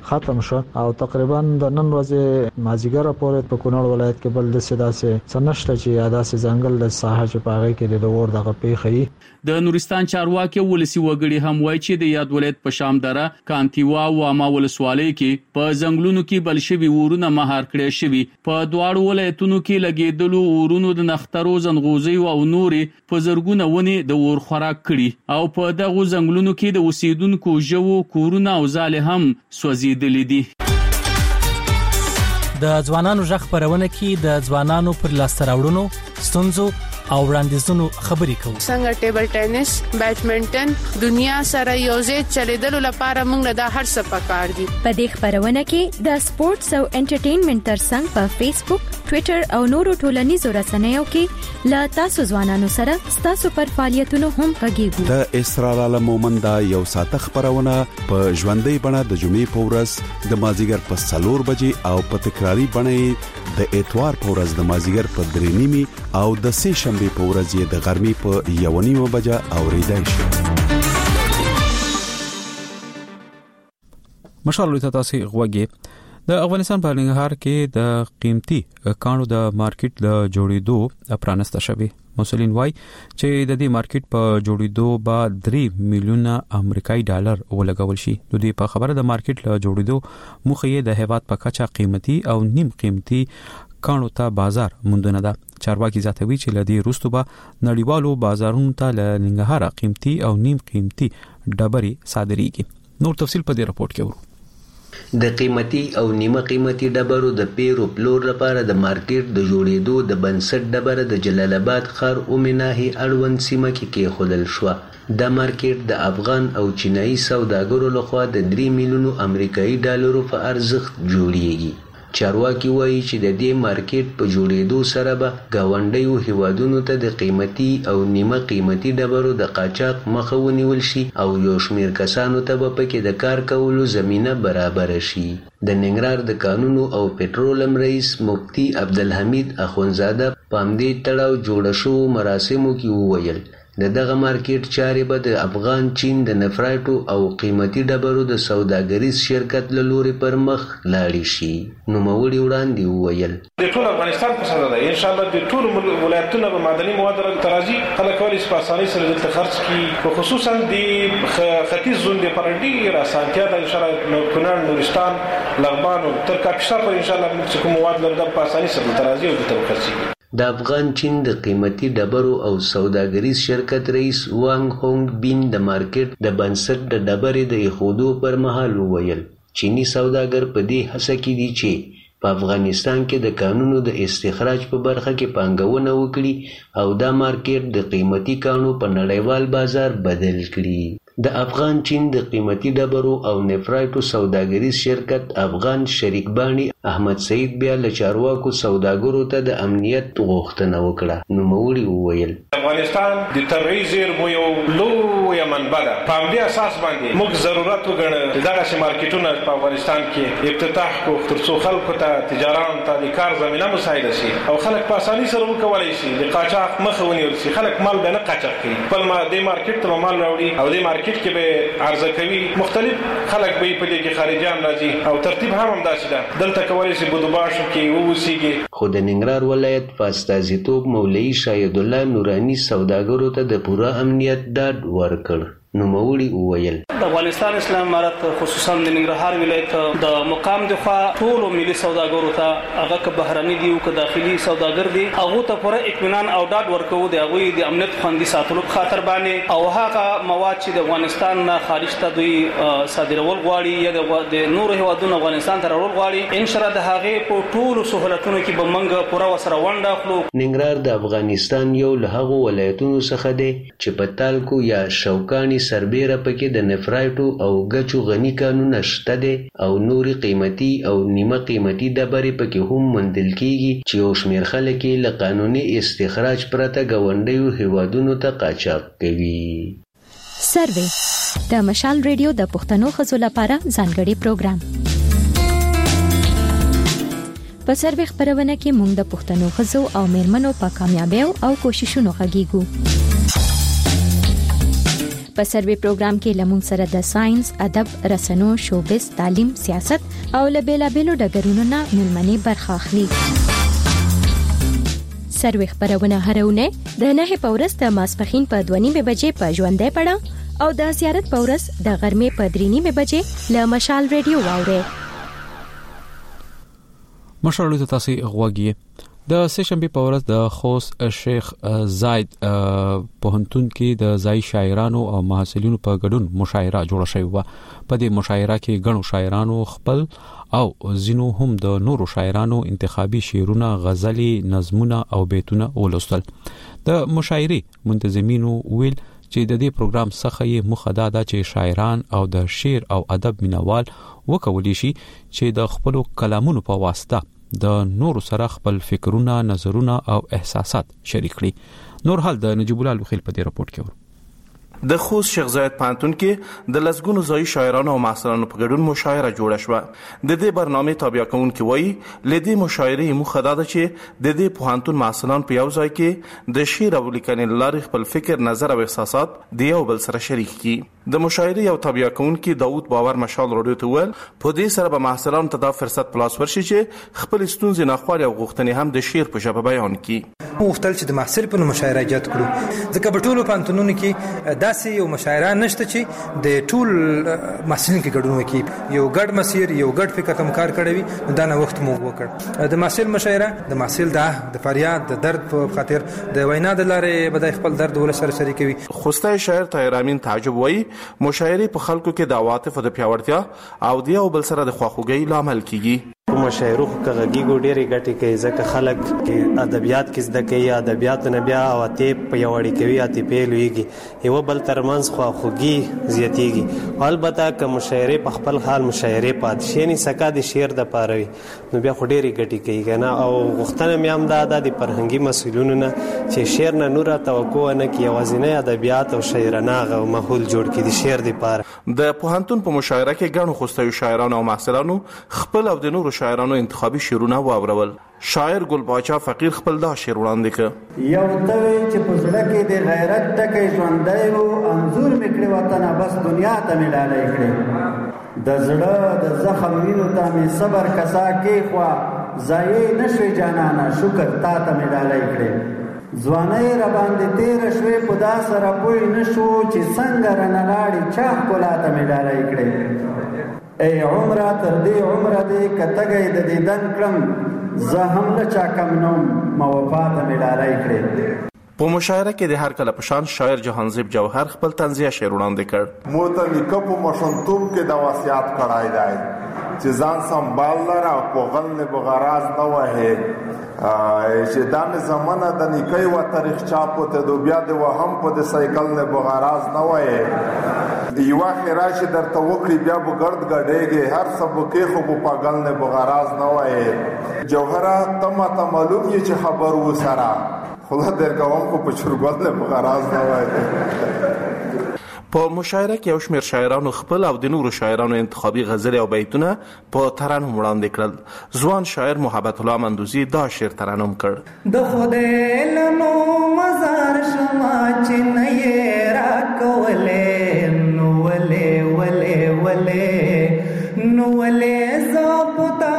ختم شو او تقریبا د نن ورځې مازیګر پورې په کونړ ولایت کې بل د سداسه سنشت چې یاداسه ځنګل د ساحه چې پاغه کې د اور دغه پیخي د نورستان چارواکي ولسی وګړي هم وایي چې د یاد ولایت په شامدره کانتیوا او اما ولسوالۍ کې په ځنګلونو کې بلشوي ورونه مهار کړی شوی په دواړو ولایتونو کې لګیدلو ورونو د نخترو زنغوزي او نوري په زرګونه ونی د اور خوراک کړي او په دغه ځنګلونو کې د اوسیدونکو ژوو کورونه او ځاله هم سوځیدلې دي. د ځوانانو ژغ پرونه کې د ځوانانو پر لاسته راوړنو ستونزو او وړاندیزونو خبرې کوو. څنګه ټیبل ټینس، بیډمنټن دنیا سره یوځای چلیدلو لپاره موږ دا هر څه پکار دي. په دې خبرونه کې د سپورتس او انټرټینمنټ ترڅنګ په فیسبوک، ټوئیټر او نورو ټولنیزو رسنیو کې لا تاسو ځوانانو سره تاسو پر فعالیتونو هم غږیږو. د اسرار عالم مومند یو ساعت خبرونه په ژوندۍ بڼه د جمعې په ورځ د مازیګر په 4 بجې او په تکراری بڼه د اتوار په ورځ د مازیګر په 3:30 او د سه شنبه په ورځ د غرمې په 1:30 بجې اوریدای شي. مشال تاسو غوږی د افغانستان په ننګرهار کې د قیمتي کانو د مارکیټ د جوړېدو پرانسته شوی. مسولین وای چې د دې مارکیټ په جوړېدو به 3 میلیونه امریکایي ډالر ولګول شي. د دې په خبره د مارکیټ له جوړېدو مخې د هیواد په کچا قیمتي او نیم قیمتي کانو ته بازار موندنه ده. چارواکي زیاتوي چې لدی روستو به نړیوالو بازارونو ته له ننګرهار قیمتي او نیم قیمتي ډبري صادريږي. نور تفصيل په دې رپورت کې ورو. د قیمتي او نیمه قیمتي ډبرو د پیرو پلور لپاره د مارکیټ د جوړېدو د بنسټ ډبره د جلال آباد ښار اومناهي اړوند سیمه کې خودل شو. د مارکیټ د افغان او چینایي سوداګرو لخوا د 3 میلیونو امریکایي ډالرو په ارزښت جوړیږي. چارواکي وایي چې د دې مارکیټ په جوړېدو سره به ګاونډیو هیوادونو ته د قیمتي او نیمه قیمتي ډبرو د قاچاق مخه ونیول شي او یو شمېر کسانو ته به پکې د کار کولو زمینه برابر شي. د ننګرهار د قانون او پټرولم رئیس مفتی عبدالحمید اخونزاده په همدې تړاو جوړ شوو مراسمو کې وویل د دغه مارکیټ چارې به د افغان چین د نفرایټو او قیمتي ډبرو د سوداګریز شرکت له لوري پر مخ لاړې شي. نوموړي وړاندې وویل د ټول افغانستان په سره ده ان شاء الله د ټول ولایتونو په معدني مواد ترازی خلک ولې سپاساني سره د خرج کی خصوصا د ختیځ زون د پرډي را سانتیا د ان شاء الله کونړ نورستان لغمان او تر کاپیسا په ان شاء الله موږ کوم مواد لرو د پاساني سره ترازی او د خرج کی. د افغان چین د قیمتي ډبرو او سوداګریز شرکت رئیس وانګ هونګ بین د مارکیټ د بنسټ د ډبرې د ایښودو پر مهال وویل چینی سوداګر په دې هڅه کې دي چې په افغانستان کې د کانونو د استخراج په برخه کې پانګونه وکړي او دا مارکیټ د قیمتي کانو په نړیوال بازار بدل کړي. د افغان چین د قیمتي ډبرو او نفرایټو سوداګریز شرکت افغان شریک بانی احمد سعید بیا له چارواکو سوداګرو ته د امنیت غوښتنه وکړه. نوموړي وویل افغانستان د طبیعي زیرمو یو لوی منبع ده. په همدې اساس باندې موږ ضرورت وګڼو دغه مارکیټونه په افغانستان کې افتتاح کو ترڅو خلکو ته تجاران ته د کار زمينه مساعده شي او خلک په اساني سره وکولای شي د قاچاق مخه ونیول شي. خلک مال به نه قاچاق کوي بل ما د مارکیټ ته مال راوړي او د مارکیټ کې به عرضه کوي. مختلف خلک به په دې کې خارجيان راځي او ترتیب هم همداسې ده. دلته کولای شي بودوباشو کې ووسیږي. خو د ننګرهار ولایت په استازیتوب مولوي شاهد الله نوراني سوداګرو ته د پوره امنیت ډاډ ورکړ. نوموړي وویل د افغانستان اسلام امارت خصوصا د ننګرهار ولایت د مقام د خوا ټول ملي سوداګرو ته هغه که بهرني دي او که داخلي سوداګر دي هغه ته پوره اطمینان او ډاډ ورکوي د هغه د امنیت خوندي ساتلو په خاطر باندې او هغه مواد چې د افغانستان نه خارج ته دوی صادرول غواړي یا د نورو هیوادونو افغانستان ته راوړل غواړي ان شاء الله د هغه په ټول سہولتونو کې به موږ پوره وسره ونډه اخلو. ننګرهار د افغانستان یو له هغو ولایتونو څخه دی چې په تالکو یا شوکانی سربیره پکې د نفرایټو او ګچو غني کانونه شته دي او نوري قیمتي او نیمه قیمتي ډبرې پکې هم موندل کیږي چې یو شمېر خلک له قانوني استخراج پرته ګاونډیو هیوادونو ته قاچاق کوي. سروې د مشال ریډیو د پښتنو خزو لپاره ځانګړي پروګرام په سروې خبرونه کې موږ د پښتنو خزو او میرمنو په کامیابیو او کوششونو غږیږو. په سروې پروګرام کې لمون سره د ساينس، ادب، رسنو، شوبز، تعلیم، سیاست او لبیلابیلو ډګرونو نه ملمنې برخه اخلي. سروې خبرونه هرونه د 9 پورس د ماسپخین په 2:30 بجې په ژوندۍ پړه او د زیارت پورس د غرمې په 3:30 بجې له مشال ریډیو واوري. مشال ته تاسو غوږی د سهشنبه په ورځ د خوست شیخ زاید پوهنتون کې د ځای شاعرانو او محصلینو په ګډون مشاعره جوړه شوې و. په دې مشاعره کې ګڼو شاعرانو خپل او زینو هم د نورو شاعرانو انتخابي شعرونه، غزلي، نظمونه او بیتونه ولوستل. د مشاعرې منتظمینو ویل چې د دې پروګرام څخه یې مخه ده چې شاعران او د شعر او ادب مینوال وکولي شي چې د خپل کلامونو په واسطه د نورو سره خپل فکرونه، نظرونه او احساسات شریک کړي. نور حال د نجیب الله لوخیل په دې راپورټ کې د خوست شیخ زاید پوهنتون کې د لسګونو ځای شاعرانو او محصلانو په ګډون مشاعره جوړه شوه. د دې برنامه تابع کوونکي وایي لدې مشاعرې مخه ده چې د دې پوهنتون محصلان په یو ځای کې د شعر او لیکنې لارې خپل فکر، نظر او احساسات د یو بل سره شریک کړي. د مشاعرې یو تابع کوونکي داوود باور مشال رادیو ته ویل په دې سره به محصلان ته دا فرصت پلاس ورشي چې خپل ستونزې، ناخوالې او غوښتنې هم د شعر په ژبه بیان کړي. مختل چې د محصل په مشاعره ایجاد کړو، ځکه په ټولو پوهنتونونو کې داسې یو مشاعره نشته چې د ټول محصلین کې ګډون وکړي، یو ګډ مسیر، یو ګډ فکر تم کار کړی دا نه وخت مو وکړ. د محصل مشاعره د محصل د فریاد، د درد په خاطر د وینا د لارې بدای خپل درد ول سره شریکوي. خوستای شاعر طاهر امین تعجب وایي مشاعره په خلکو کې د عواطف او د پیاوړتیا او د یو بل سره د خواخوږۍ لامل کیږي. مشاعرو کغږیګو ډېرې ګټې کوي ځکه خلک کې ادبیات کې زده کوي، ادبیات نه بیا عواطف پیاوړي کوي، عاطفې لویږي، یو بل ترمنځ خواخوږي زیاتېږي. البته که مشاعره په خپل حال مشاعره پات شي نه سکه د شعر د پاروي نو بیا خو ډېرې ګټې کوي کنه. او غوښتنه مې هم دا د فرهنګي مسؤلینو نه چې شعر نه نور توقع نه کوي، وازینه ادبیات او شاعرانه او ماحول جوړ کړي د شعر د پاره. د پوهنتون په مشاعره کې ګڼو خوستي شاعرانو او محصلانو خپل او د نورو شاعرانو انتخابي شعرونه واورول. شاعر ګل باچا فقیر خپل دا شعر وړاندې کړ. یو توي چې په زړه کې د غیرت ټکي ژوندۍ وو، انزور میکړي وطن بس دنیا ته ملالای کړي، د زړه د زخم وینو ته می صبر کسا کې خوا ځای نشوي جانانه شکر تا ته ملالای کړي، ځواني را باندې تیر شوي په دا سره پوي نشو چې څنګه رنلاړي چا کولا ته ملالای کړي، ای عمره تر دې عمره دې کتګې د دیدن کړم زه هم له چا کم نوم ما وفات ملالای کړې. په مشاعره کې د هر کله پشان شاعر جهانزیب جوهر خپل طنزیه شعر وړاندې کړ. موته لیکو په مشنتوب کې د وصیت کړای دی چې ځان سنبال لره او په غل نه بغراز نه وه چې دامه زمانہ د نیکي و تاریخ چاپو ته د بیا د وهم په د سایکل نه بغراز نه وه یو اخره چې درته وکړي بیا بغرد غډېږي هر سبکه خو په پاگل نه بغراز نه وه. جوهره تمه ته معلوم یې چې خبر وسره خدا درګوم کو په چرګل نه بغراز نه وه. په مشاعره کې یو شمېر شاعرانو خپل او د نورو شاعرانو انتخابي غزل او بیتونه په ترنم وړاندې کړل. ځوان شاعر محبت الله مندوزي دا شعر ترنم کړ. د خدای لنو مزار شما چې نه یې را کولې نو ولې ولې ولې نو ولې زپتا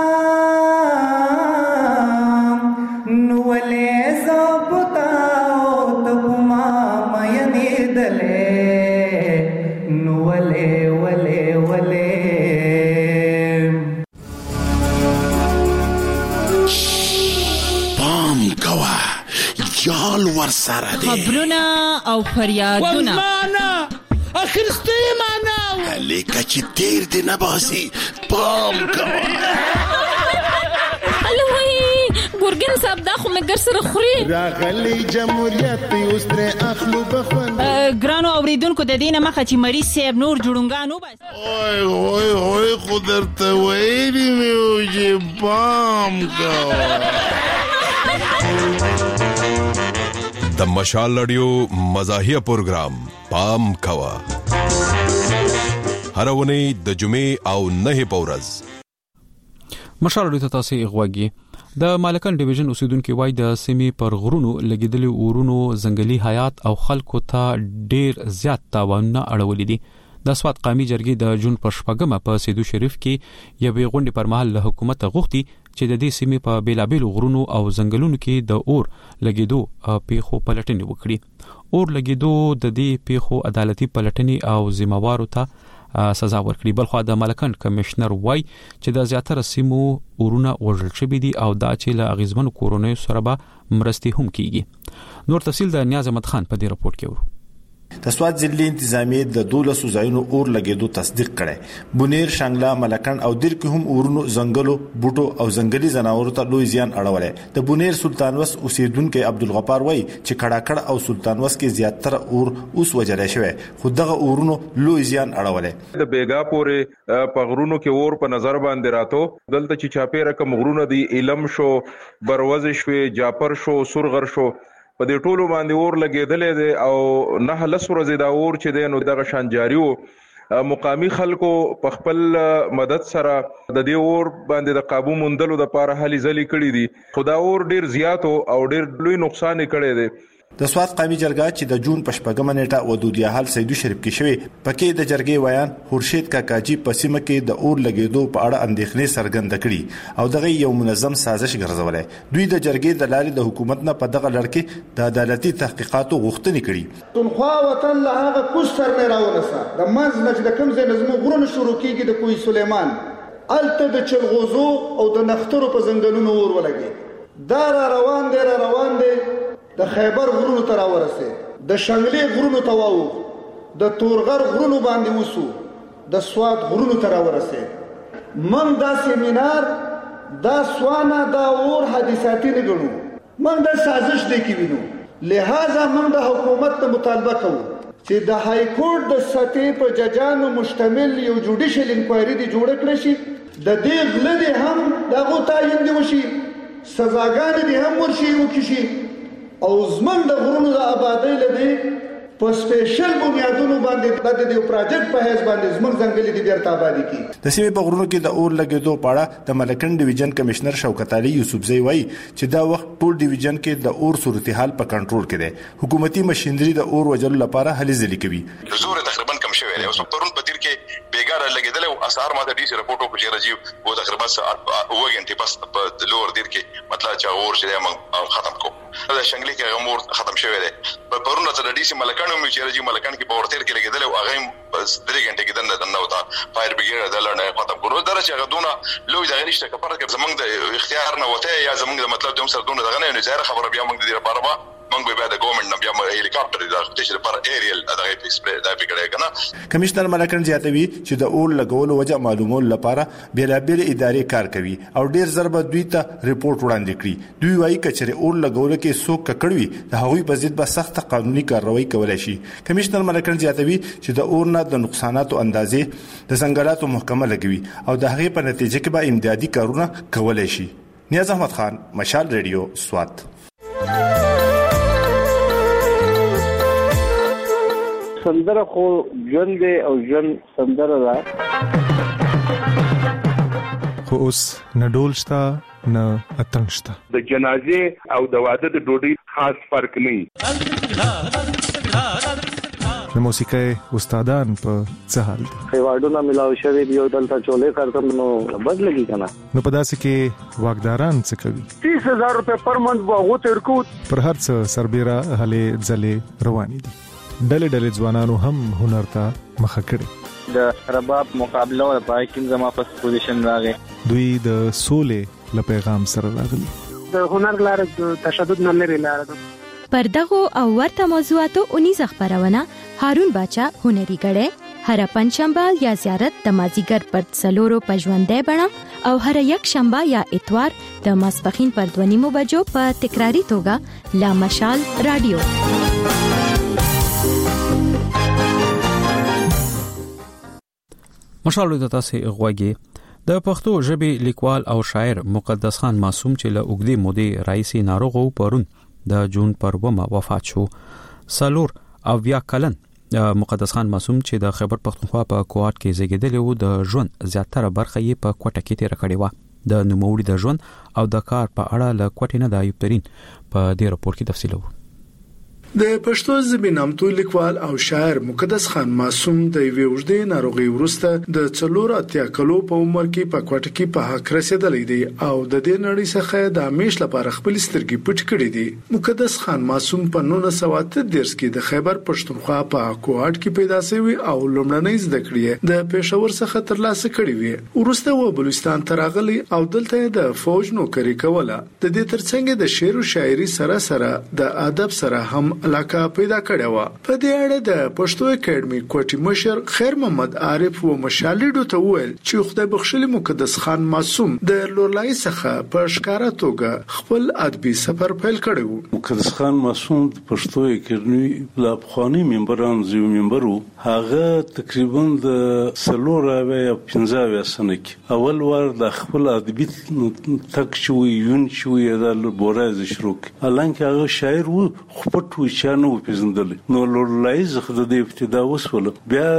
نو ولې زپتا او ته ما مې نه دلې جال ور سره دی خبرونه او فریادونه ورمانه اخرستی معنا لیکه چې تیر دی نباسي پام کوه الوی ګورګن صاحب دا خو مګر سره خوري راغلی جمهوریت اوس تر اخلو بخون ګرانو اوریدونکو د دینه مخه چې مریض صاحب نور جوړونګانو بس اوه خدرته ویلی میو چې پام کوه. د مشال رادیو مزاحیه پروگرام پام کوا هر ونی د جمعې او نه پورز. مشال ته تاسو غوږی د مالکان ډیویژن اوسیدونکو وای د سیمې پر غرونو لګیدلي اورونو ځنګلي حیات او خلکو ته ډیر زیات تاوانونه اړولې دي. د سواد قومي جرګې د جون پر شپږمه په سیدو شریف کې یوې غونډې پر مهال له حکومت غوښتي چې د دې سیمې په بیلابیلو غرونو او ځنګلونو کې د اور لګیدو پیښو پلټنې وکړي. اور لګیدو د دې پیښو عدالتي پلټنې او ذمہوارو ته سزا ورکړي. بلخو د مالکان کمشنر وای چې د زیاتره سیمو اورونه وژل شوي دي او دا چې له اغیزمنو کورونو سره به مرستې هم کیږي. نور تفصیل د نیاز احمد خان په دې راپورټ کې ورو. د سواد ضلع انتظامیه د 12 ځایونو اور لګیدو تصدیق کړي. بونیر، شانګلا، ملکن او دیر کې هم اورونو ځنګلو بوټو او ځنګلي ځناورو ته لوی زیان اړولې. د بونیر سلطانوس اوسیدونکو عبدالغفار وای چې کړهکړ او سلطانوس کې زیاتره اور اوس وجلې شوی خو دغه اورونو لوی زیان اړولې. د بیګا پورې پغرونو کې اور په نظر باندې راتو دلته چې چاپې رقم غرونه دی علم شو، بروز شو، جعفر شو، سرغر شو په دې ټولو باندې اور لګیدلې دي او نه لسو ورځې دا اور چې دی نو دغه شان جاری وو. مقامی خلکو په خپل مدد سره د دې اور باندې د قابو موندلو لپاره هلي ځلې کړې دي خو دا اور ډیر زیات او ډیر لوی نقصان کړی دی. د سواد قومي جرګه چې د جون په شپږمه نیټه ودودیه حل سیدو شریف کې شوی پکې د جرګې ویان خورشید کاکاجي په سیمه کې د اور لګیدو په اړه اندېښنې څرګنده کړي او دغه یو منظم سازش ګرځولې. دوی د جرګې د لارې د حکومت نه په دغه لړ کې د عدالتي تحقیقاتو غوښتنې کړي. تنخوا وطن له هغه کوستر نه راونسه د منځ نه چې د کوم ځای نظم غرونه شروع کیږي د کوی سلیمان الته د چلغوزو او د نخترو په ځنګلونو اور ولګي. دا روان دی د خیبر غرونو ته راورسه، د شنګلې غرونو ته واو، د تورغر غرونو باندې وسو، د سواد غرونو ته راورسه. من دا سیمینار دا سوانا دا اور حادثاتی نه ګڼو، من دا سازش دی کې وینو. لہذا من د حکومت ته مطالبه کوو چې د های کورټ د سطحې په ججانو مشتمل یو جوډیشل انکوایري دی جوړ کړی شي. د دې غلدي هم دغه تعین دی وشي، سزاګانې دی هم ورشي وکشي او زمن د غرونو د آبادی لدی په سپیشل بنیادونو باندې د پروجیکټ په هیڅ باندې زمن ځنګلي دي بیرته آبادی کی. د سیمې په غرونو کې د اور لګیدو په اړه د ملکن ډیویژن کمشنر شوکت علي یوسفزئی وایي چې دا وخت ټول ډیویژن کې د اور صورتحال په کنټرول کې دی. حکومتي ماشينري د اور وجلو لپاره هلي ځلې کوي. زور تقریبا کم شوی دی. اوس پرون په تیر کې بیګار لګیدل او اسعار ماته ډي سي رپورټ په چیرې راځي او تقریبا 2 غنټې پس په لور دیر کې مطلب چې اور چې ختم کو دا شنګلې کې غمور ختم شوی دی. په پرون ته د ډي سي ملکانو مې چې راځي ملکان کې په ورتیر کې لګیدل او هغه بس 3 غنټې کې دنه وتا فایر بریګیډ د لړنه ختم کړو. درته غدونه لوی د غنښت کفاره کې زمنګ د اختیار نه وته یا زمنګ د مطلب د سر دونه دغه نه ظاهر خبره بیا موږ د دې لپاره منګو به د ګورنمنت نه بیا هلیکاپټر د تشریف پر ایریل دغه پیسپری دا فکرې کنه. کمشنر ملکن زیاتوي چې د اور لګولو وجه معلومول لپاره بیلابل ادارې کار کوي او ډیر ضرب دوی ته ریپورت وړاندې کړي. دوی وايي کچره اور لګولو کې څوک ککړوي د هغوی په ضد به سخت قانوني کارروایی کولای شي. کمشنر ملکن زیاتوي چې د اور نه د نقصاناتو اندازې د څنګهلاتو محکمه لګوي او د هغې په نتیجه کې به امدادي کارونه کولای شي. نیاز احمد خان، مشال ریډیو، سوات. سندره خو ژوند دی او ژوند سندره ده. خو اوس نه ډول شته نه اتڼ شته. د جنازې او د واده د ډوډۍ خاص فرق نه. د موسیقۍ استادان په څه حال دي؟ خیواړونه ملاو شوی دی او دلته چولې کارتم نو بد لګي کنه. نو په داسې کې واګداران څه کوي؟ 30000 روپے پر منث واغو تر کو پر هر څه سربېره هلې ځلې روانې دي. ډلې ډلې ځوانانو هم هنر ته مخه کړي. د رباب مقابله او پای کې زما په پوزیشن راغی. دوی د سولې له پیغام سره راغلي. د هنر لار د تشدد نه لري لار ده. پر دغه او ورته موضوعاتو 19 خبرونه هارون باچا هنري غړې هر پنځشنبه یا زیارت د مازیګر پر څلورو پژوندې بڼه او هر یک شنبه یا اتوار د ماسپخین پر 2:30 بجو په تکراری توګه لا مشال رادیو. مشال د تاسو غوږی د پښتو ژبې لیکوال او شاعر مقدس خان معصوم چې له اوږدې مودې راځي ناروغ او پرون د جون پر 2 وفات شو. سالور او بیا کلن مقدس خان معصوم چې د خیبر پښتونخوا په کوټ کې زیږیدلی و د ژوند زیاتره برخه یې په کوټه کې تیر کړې و. د نوموړي د ژوند او د کار په اړه له کوټې نه د ایوب ترين په دې راپور کې تفصیل وو. د پښتو ژبې نامتو لیکوال او شاعر مقدس خان معصوم د ویوژدې ناروغي وروسته د 4 کلو په عمر کې په کوټه کې په حق رسیدلی دی او د دې نړۍ څخه د همیش لپاره خپل سترګې پټ کړې دي. مقدس خان معصوم په 1913 کې د خیبر پښتونخوا په کوټ کې پیدا شوی او لومړنۍ زده کړې د پېښور څخه ترلاسه کړې وي. وروسته و بلوچستان ته راغلی او دلته د فوج نوکری کوله. د دې ترڅنګ د شعر او شاعري سره د ادب سره هم علاقه پیدا کړې و. په دې اړه د پښتو اکیډمي کوټي مشر خیر محمد عارف و مشالډو ته ویل چې خدای بخښلي مقدس خان معصوم د لورلای څخه په ښکارا توګه خپل ادبي سفر پیل کړی و. مقدس خان معصوم د پښتو اکیډمي لا بخوانی ممبران زیو ممبرو هغه تقریبا د 15 سنه کې اول وار د خپل ادبي تک شوی یون شوی د بورایز شروع الانکه هغه شاعر و خپټ چانو پیژندل نو لورلای زخه د ابتدا وسول بیا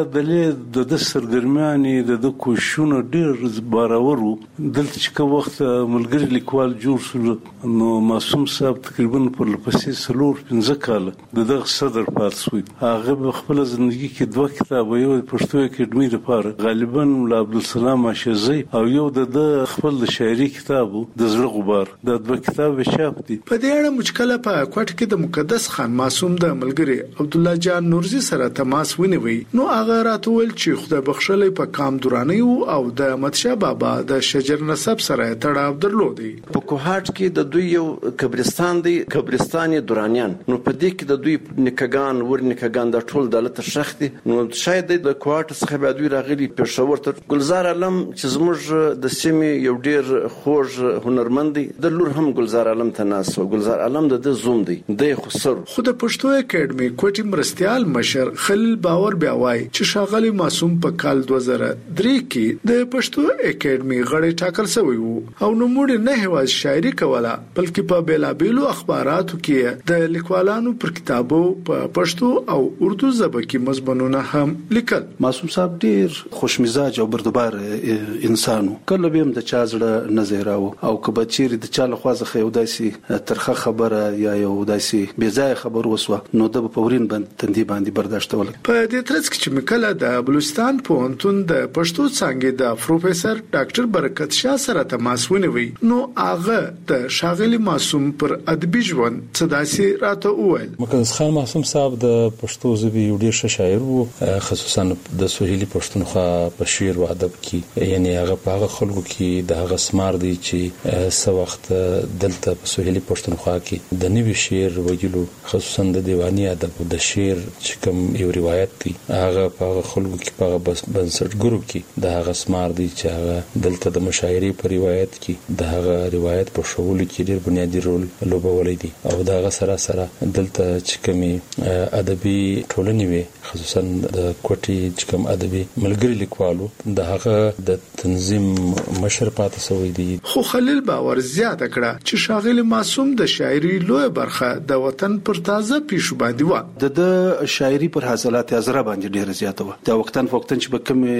د سرګرمانی د کوششونو ډیر باراورو دلته چې وخت ملګری لیکوال جوړ شو نو معصوم صاحب تقریبا پر لپسې 15 کال د صدر پاتسوي. هغه خپل ژوندۍ کې 2 کتاب یو پښتو اکیډمي لپاره غالبا مولا عبدالسلام اشعزي او یو د خپل شاعري کتابو د زړه غبار د 2 کتاب چاپ دي. په دې اړه مشکله په کوټ کې د مقدس خان معصوم د ملګری عبد الله جان نورزي سره تماس ونیوي. نو هغه راتول چې خدای بخښلې په کام دوراني او د متشا بابا د شجر نسب سره تړاو درلودي. په کوهاټ کې د دوی یو قبرستان دی قبرستاني دورانیان نو په دې کې د دوی نکګان ورنکګان د ټول دولت شخصي نو شاید د کوهاټ څخه به دوی راغلي پېښور ته ګلزار علم چې زموږ د سیمې یو ډیر خوږ هنرمند دی د لور هم ګلزار علم ته ناس او ګلزار علم د زوم دی د خسر خو د پښتو اکیډمي کوټي مرستيال مشر خلیل باور بیا وایي چې ښاغلي معصوم په کال 2003 کې د پښتو اکیډمي غړی ټاکل شوی وو او نو موږ نه هواز شاعري کوله بلکې په بیلابیلو اخباراتو کې د لیکوالانو پر کتابو په پښتو او اردو ژبه کې مضمونونه هم لیکل. معصوم صاحب ډیر خوش مزاج او بردبار انسانو کله به هم د چا زړه نه زیراو او کبه چیرې د چا له خوازه یو داسې ترخه خبره یا یو داسې بې ځای خبر وسوه نو د پورین تندې باندې برداشت ول. په دې ترڅ کې چې مکله د بلوچستان پوهنتون د پښتو څانګې د پروفیسور ډاکټر برکت شاه سره تماس ونیوي نو هغه د ښاغلي معصوم پر ادبي ژوند څه داسې راته وویل. مقدس خان معصوم صاحب د پښتو ژبې یو ډیر ښه شاعر وو خصوصا د سوهیلي پښتونخوا په شعر او ادب کې یعنی هغه په هغه خلکو کې د هغه سمار دی چې سو وخت دلته په سوهیلي پښتونخوا کې د نوي شعر ویلو خصوصا د دیوانی ادب د شعر چې کوم یو روایت دی هغه په خلکو کې په بنسټګرو کې د هغه سمار دی چې هغه دلته د مشاعري په روایت کې د هغه روایت په شوول کې ډېر بنیادی رول لوبولې دي او دا هغه سره دلته چې کومي ادبي ټولنې وي خصوصا د کوټي چې کوم ادبي ملګری لیکوالو د هغه د تنظیم مشر پاتې شوی دی. خو خلیل باور زیاته کړه چې ښاغلي معصوم د شاعري لوی برخه د وطن پر تازه پیښو باندې و د شاعري پر حاصلات ازره باندې ډیره زیاته و د وختن چې به کوم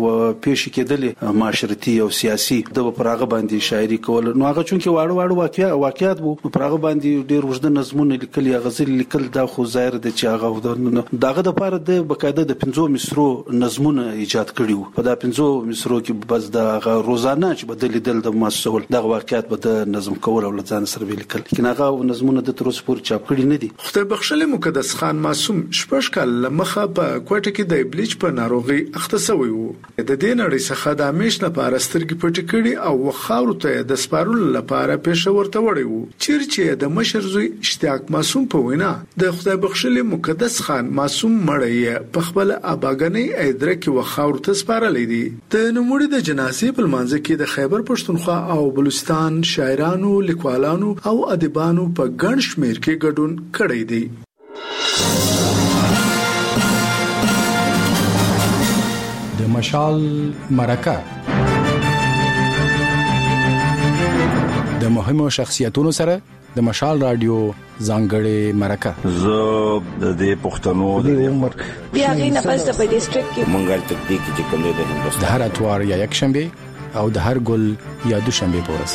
پیښ کېدل معاشرتي او سیاسي د پرغه باندې شاعري کول نو هغه چونکې واړو واقعیات وو پرغه باندې ډیر وژد نظمونه لیکل یا غزل لیکل دا خو ظاهر د چې هغه دغه د پاره د بقاعده د 15 مصرو نظمونه ایجاد کړیو په دا 15 مصرو کې بس د روزانه چې بدل دل د مسول د واقعیات به د نظم کول او لزان سره لیکل لیکن هغه نظمونه د تر اوسه پورې چاپ کړي نه دي. خدای بخښلي مقدس خان معصوم شپږ کال مخه په کوټه کې د بلیچ په ناروغي اخته شوی وو د دې نړۍ څخه د همیش لپاره سترګې پټې کړي او خاورو ته د سپارلو لپاره پېښور ته وړي وو چې د مشر زوی اشتیاق معصوم په وینا د خدای بخښلي مقدس خان معصوم مړی په خپل اباګنۍ ایدره کې و خاورو ته سپارلې دي. د نوموړي د جنازې په منځ کې د خیبر پښتونخوا او بلوچستان شاعرانو لیکوالانو او ادیبانو په ګڼ شمېر کې ګډون کړی دی. د مشال مرکه د مهمو شخصیتونو سره د مشال رادیو ځانګړې مرکه زه د دې پښتنو د عمر بیا غي نه پس په ډیسټریکټ کې منګل تکدیک چې کوم د هندوستان د هر اتوار یا یک شنبه او د هر ګل یا دوشنبه پورس.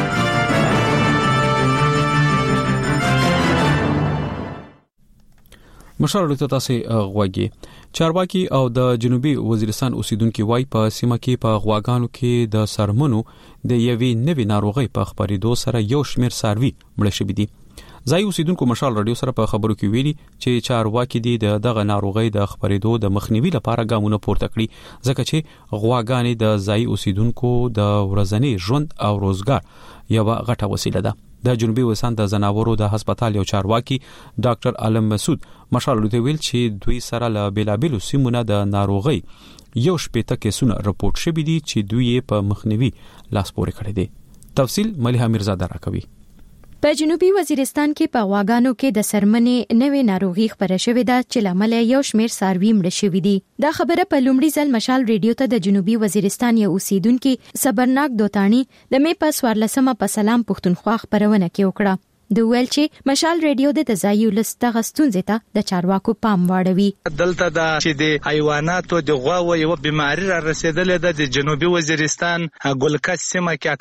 مشال ته تاسو غواګي چارواکي او د جنوبي وزیرستان اوسیدونکو وای په سیمه کې په غواګانو کې د سرمنو د یوې نوې ناروغي په خبرېدو سره یو شمېر ساروي مړ شوي دي. ځای اوسیدونکو مشال رادیو سره په خبرو کې ویلي چې چارواکي دي دغه ناروغي د خبرېدو د مخنیوي لپاره ګامونه پورته کړي ځکه چې غواګانې د ځای اوسیدونکو د ورځني ژوند او روزګار یو غټه وسیله ده. د جنوبي وزیرستان د زناورو د هسپتال یو چارواکي ډاکټر عالم مسعود مشال ته ویل چې دوی سره له بیلابلو سیمونه د ناروغي یو شپېته کیسونه راپورټ شوي دي چې دوی په مخنیوي لاس پورې کړی دي. تفصیل مليحه میرزاده راکوي. په جنوبي وزیرستان کې په غواګانو کې د سرمنې نوې ناروغي خبره شوې ده چې لامل یو شمېر ساروي مړ شوي دي. دا خبره په لومړي ځل مشال ریډیو ته د جنوبي وزیرستان یو اوسیدونکو صبرناک دوتانی د مې په 14مه په سلام پښتونخوا خبرونه کې وکړه. د ویل چې مشال ریډیو د ځایو لست غستونځ ته د چارواکو پام واړوي. دلته دا چې د حیواناتو د غوا یو بیماری را رسیدلې ده د جنوبي وزیرستان ګلکت سیمه کې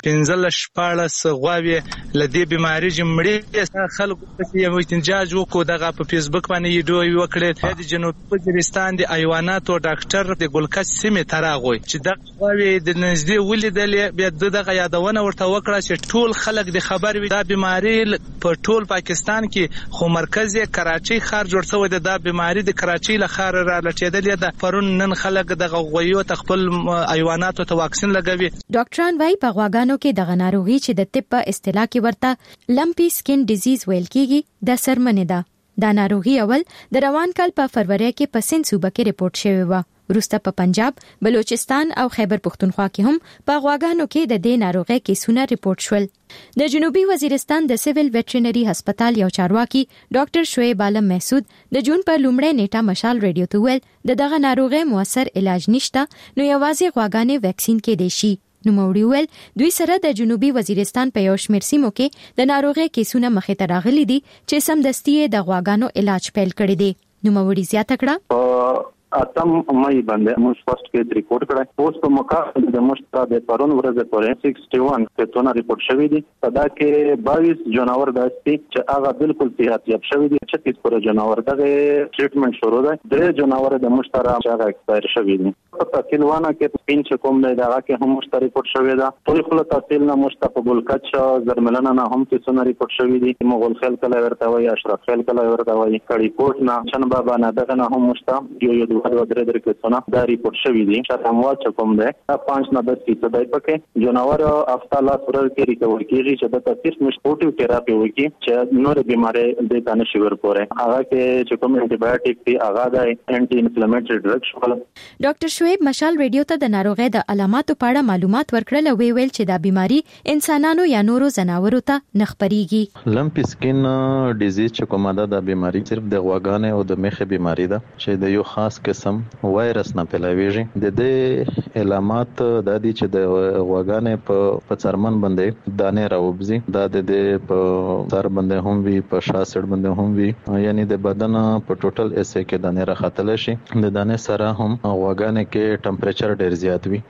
15 غواوي لدی بیماری جمړي خلکو په یو استنجاج وکړو دغه په فیسبوک باندې ویډیو وکړه. د جنوبي وزیرستان د حیواناتو ډاکټر د ګلکت سیمه تراغوي چې د غواوي د نږدې ولیدلې بیا دغه یادونه ورته وکړه چې ټول خلک د خبر وي دا بیماری په ټول پاکستان کې خو مرکز کراچي ښار جوړ شوی دی. دا بیماری د کراچي له ښار را لټېدلې ده. پرون نن خلک د غویو خپل حیواناتو ته واکسین لګوي. ډاکټران وايي په غواګانو کې د ناروغي چې د طب په اصطلاح کې ورته لمپي سکن ډیزیز ویل کیږي د سرمنې ده. دا ناروغي اول د روان کال په فروری کې په سند صوبه کې ریپورت شوی و. وروسته په پنجاب، بلوچستان او خیبر پختونخوا کې هم په غواګانو کې د دې ناروغي کیسونه ریپورت شول. د جنوبي وزیرستان د سیویل ویټرینری هسپتال یو چارواکي ډاکټر شعیب عالم محسود د جون په لومړۍ نیټه مشال ریډیو ته ویل دغه ناروغي موثر علاج نشته نو یوازې غواګانې ویکسین کې دی شي. نو موړي ویل دوی سره د جنوبي وزیرستان په یو شمېر سیمو کې د ناروغي کیسونه مخې ته راغلي دي چې سمدستي د غواګانو علاج پیل کړی دی. نو موړي زیاته کړه اتم مې باندې موږ فرست کې ریپورت کړای. اوس په موقع د مشترا د پرون ورځ پورې 61 کیسونه ریپورت شوی دي. صدا کې 22 جناور داسي چې هغه بالکل صحت یاب شوی دي. 36 پر جناور دغه ټریټمنټ شروع ده. 3 جناور د مشترا هغه ایکسپایر شوی دي. په تحصیلوانه کې پین چې کوم نه دغه کې هم مشترا ریپورت شوی ده. ټول خپل تحصیل نه مشترا په ګلکچ زرملنه نه هم کیسونه ریپورت شوی دي. مغول خل کله ورته وي اشرف خل کله ورته وي کړي کوټ نه چن بابا نه دغه نه هم مشترا یو درې کیسونه دا ریپورت شوی دي. چې اموات کوم ده 5 نه 10% دای پکې جناور افتا لاس ورل کې ریکور کیږي چې د تاثیر مشپورټیو تھراپي وکي چې نور بیماری د تانه شوګر پورې هغه کې چې کوم انټي بایوټیک دی هغه د انټي انفلامټری ډرګ شول. ډاکټر شعیب مشال ریډیو ته د ناروغي د علاماتو په اړه معلومات ورکړل او ویل چې دا بیماری انسانانو یا نورو جناورو ته نخپریږي. لمپي سکن ډیزیز چې کومه ده د بیماری صرف د غواګانې او د مخې بیماری ده چې د یو خاص قسم وایرس نه پیلاویږي. د دې علامات د دې چې د غواګانې په څرمن باندې دانې راوبزي دا د په سر باندې هم وي په شاسړ باندې هم وي یعنی د بدن په ټوټل ایسه کې دانې راختل شي. د دانې سره هم غواګانې کې ټمپریچر ډیر زیات وي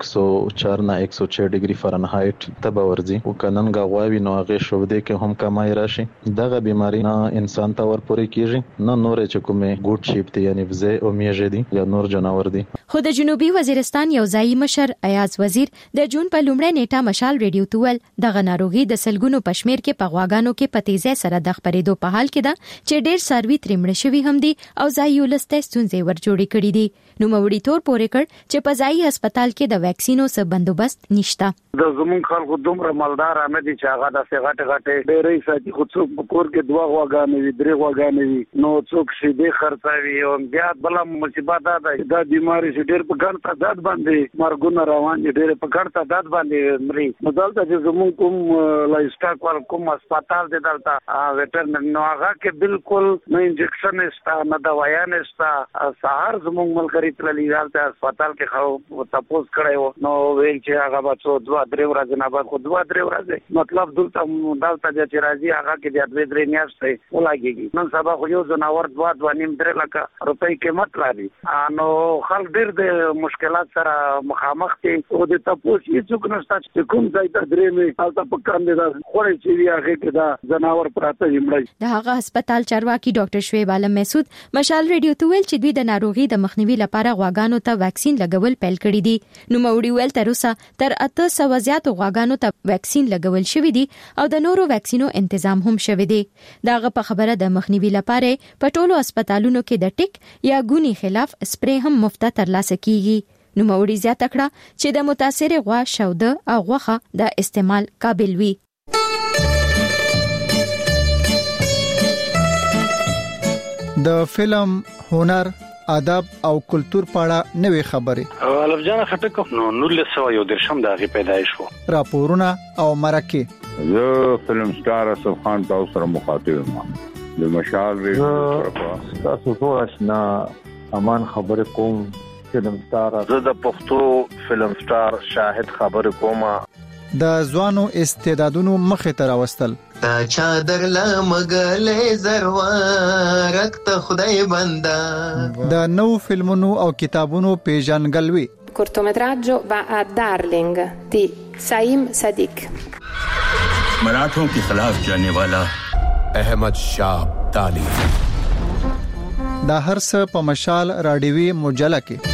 104 نه 106 ډیګري فارنهایت ته ورځي او کنن غواوی نو هغه شوبده کې هم کمای راشي. دغه بیماری نه انسان ته ورپورې کیږي نه نور چې کومه ګوډ شیپ دی یعنی وزه او میږي دي یا نور جناور دي. خو د جنوبي وزیرستان یو ځایي مشر ایاز وزیر د جون په لومړۍ نیټه مشال ریډیو تول دغه ناروغي د سلګونو پشمیر کې په غواګانو کې په تیزه سره د خبرېدو په حال کې ده چې ډېر سروي ترمړ شوی هم دي او ځایي ولسته ستونزې ور جوړې کړې دي. نو موړي تور پورې کړ چې په ځایي هسپتال کې د ویکسینو څخه بندوبست نشته. د زمون خلکو دومره مالدار نه دي چې هغه د غټه ډېرې ساتي خو څوک کور کې 2 غواګانې وي 3 غواګانې وي نو څوک شي دې خرڅوي او بیا بل مصیبت ده دا بیماری چې ډېر په ګڼ تعداد باندې مرګونه روان دي ډېر په ګڼ تعداد باندې مري. نو دلته چې زمون کوم لایسټاک ور کوم هسپتال دی دلته ویټرنری نو هغه کې بالکل نه انجکشن نشته نه دوايا نشته. سهار زمون ملګری تللی دلته هسپتال کې خو تاسو کړه نو ویل چې هغه بچو 2-3 ورځې نه بعد خو 2-3 ورځې مطلب دلته چې راځي هغه کې د 2-3 میاشتې ولګيږي. نن سبا خو یو جناور 2.5-3 لک روپۍ قیمت لري. نو خلک ډېر ډېر د مشکلات سره مخامخ دي او د تاسو هیڅوک نشته چې کوم ځای ته درې می تاسو په کار نه خوري چې وی هغه کې دا جناور پراته یمړي. د هغه هسپتال چارواکي ډاکټر شعیب عالم مسعود مشال ریډیو ته ویل چې دوی د ناروغي د مخنیوي لپاره غواګانو ته ویکسین لګول پیل کړی دي. نو موړي ویل تر اوسه تر 800 زیات غواګانو ته ویکسین لګول شوی دي او د نورو ویکسینو تنظیم هم شوی دی. داغه په خبره د مخنیوي لپاره په ټولو هسپتالونو کې د ټیک یا ګونی خلاف سپری هم مفت ترلاسه کیږي. نو موړي زیاته کړه چې د متاثر غوا شوده او غوخه د استعمال قابل وي. د فلم، هنر، ادب او کلچر په اړه نوې خبرې الف جان خټک نو 1913 د هغه پیدایش وو. راپورونه او مرکه زه فلم سٹار اسف خان تاسو سره مخاطب یم. د مشال ریډیو تاسو ټول آشنا امان خبر کوم. فلم سٹار زه د پښتو فلم سٹار شاهد خبر کوم. د ځوانو استعدادونو مخه تر راوستل تا چادر لمغلې زروارک ته خدای بندا. د نو فلمونو او کتابونو پیژنګلوي. cortometraggio va a Darling di Saim Sadiq. मराठों के खिलाफ जाने वाला अहमद शाह ताली. دا هر څه په مشال راډیوي مجله کې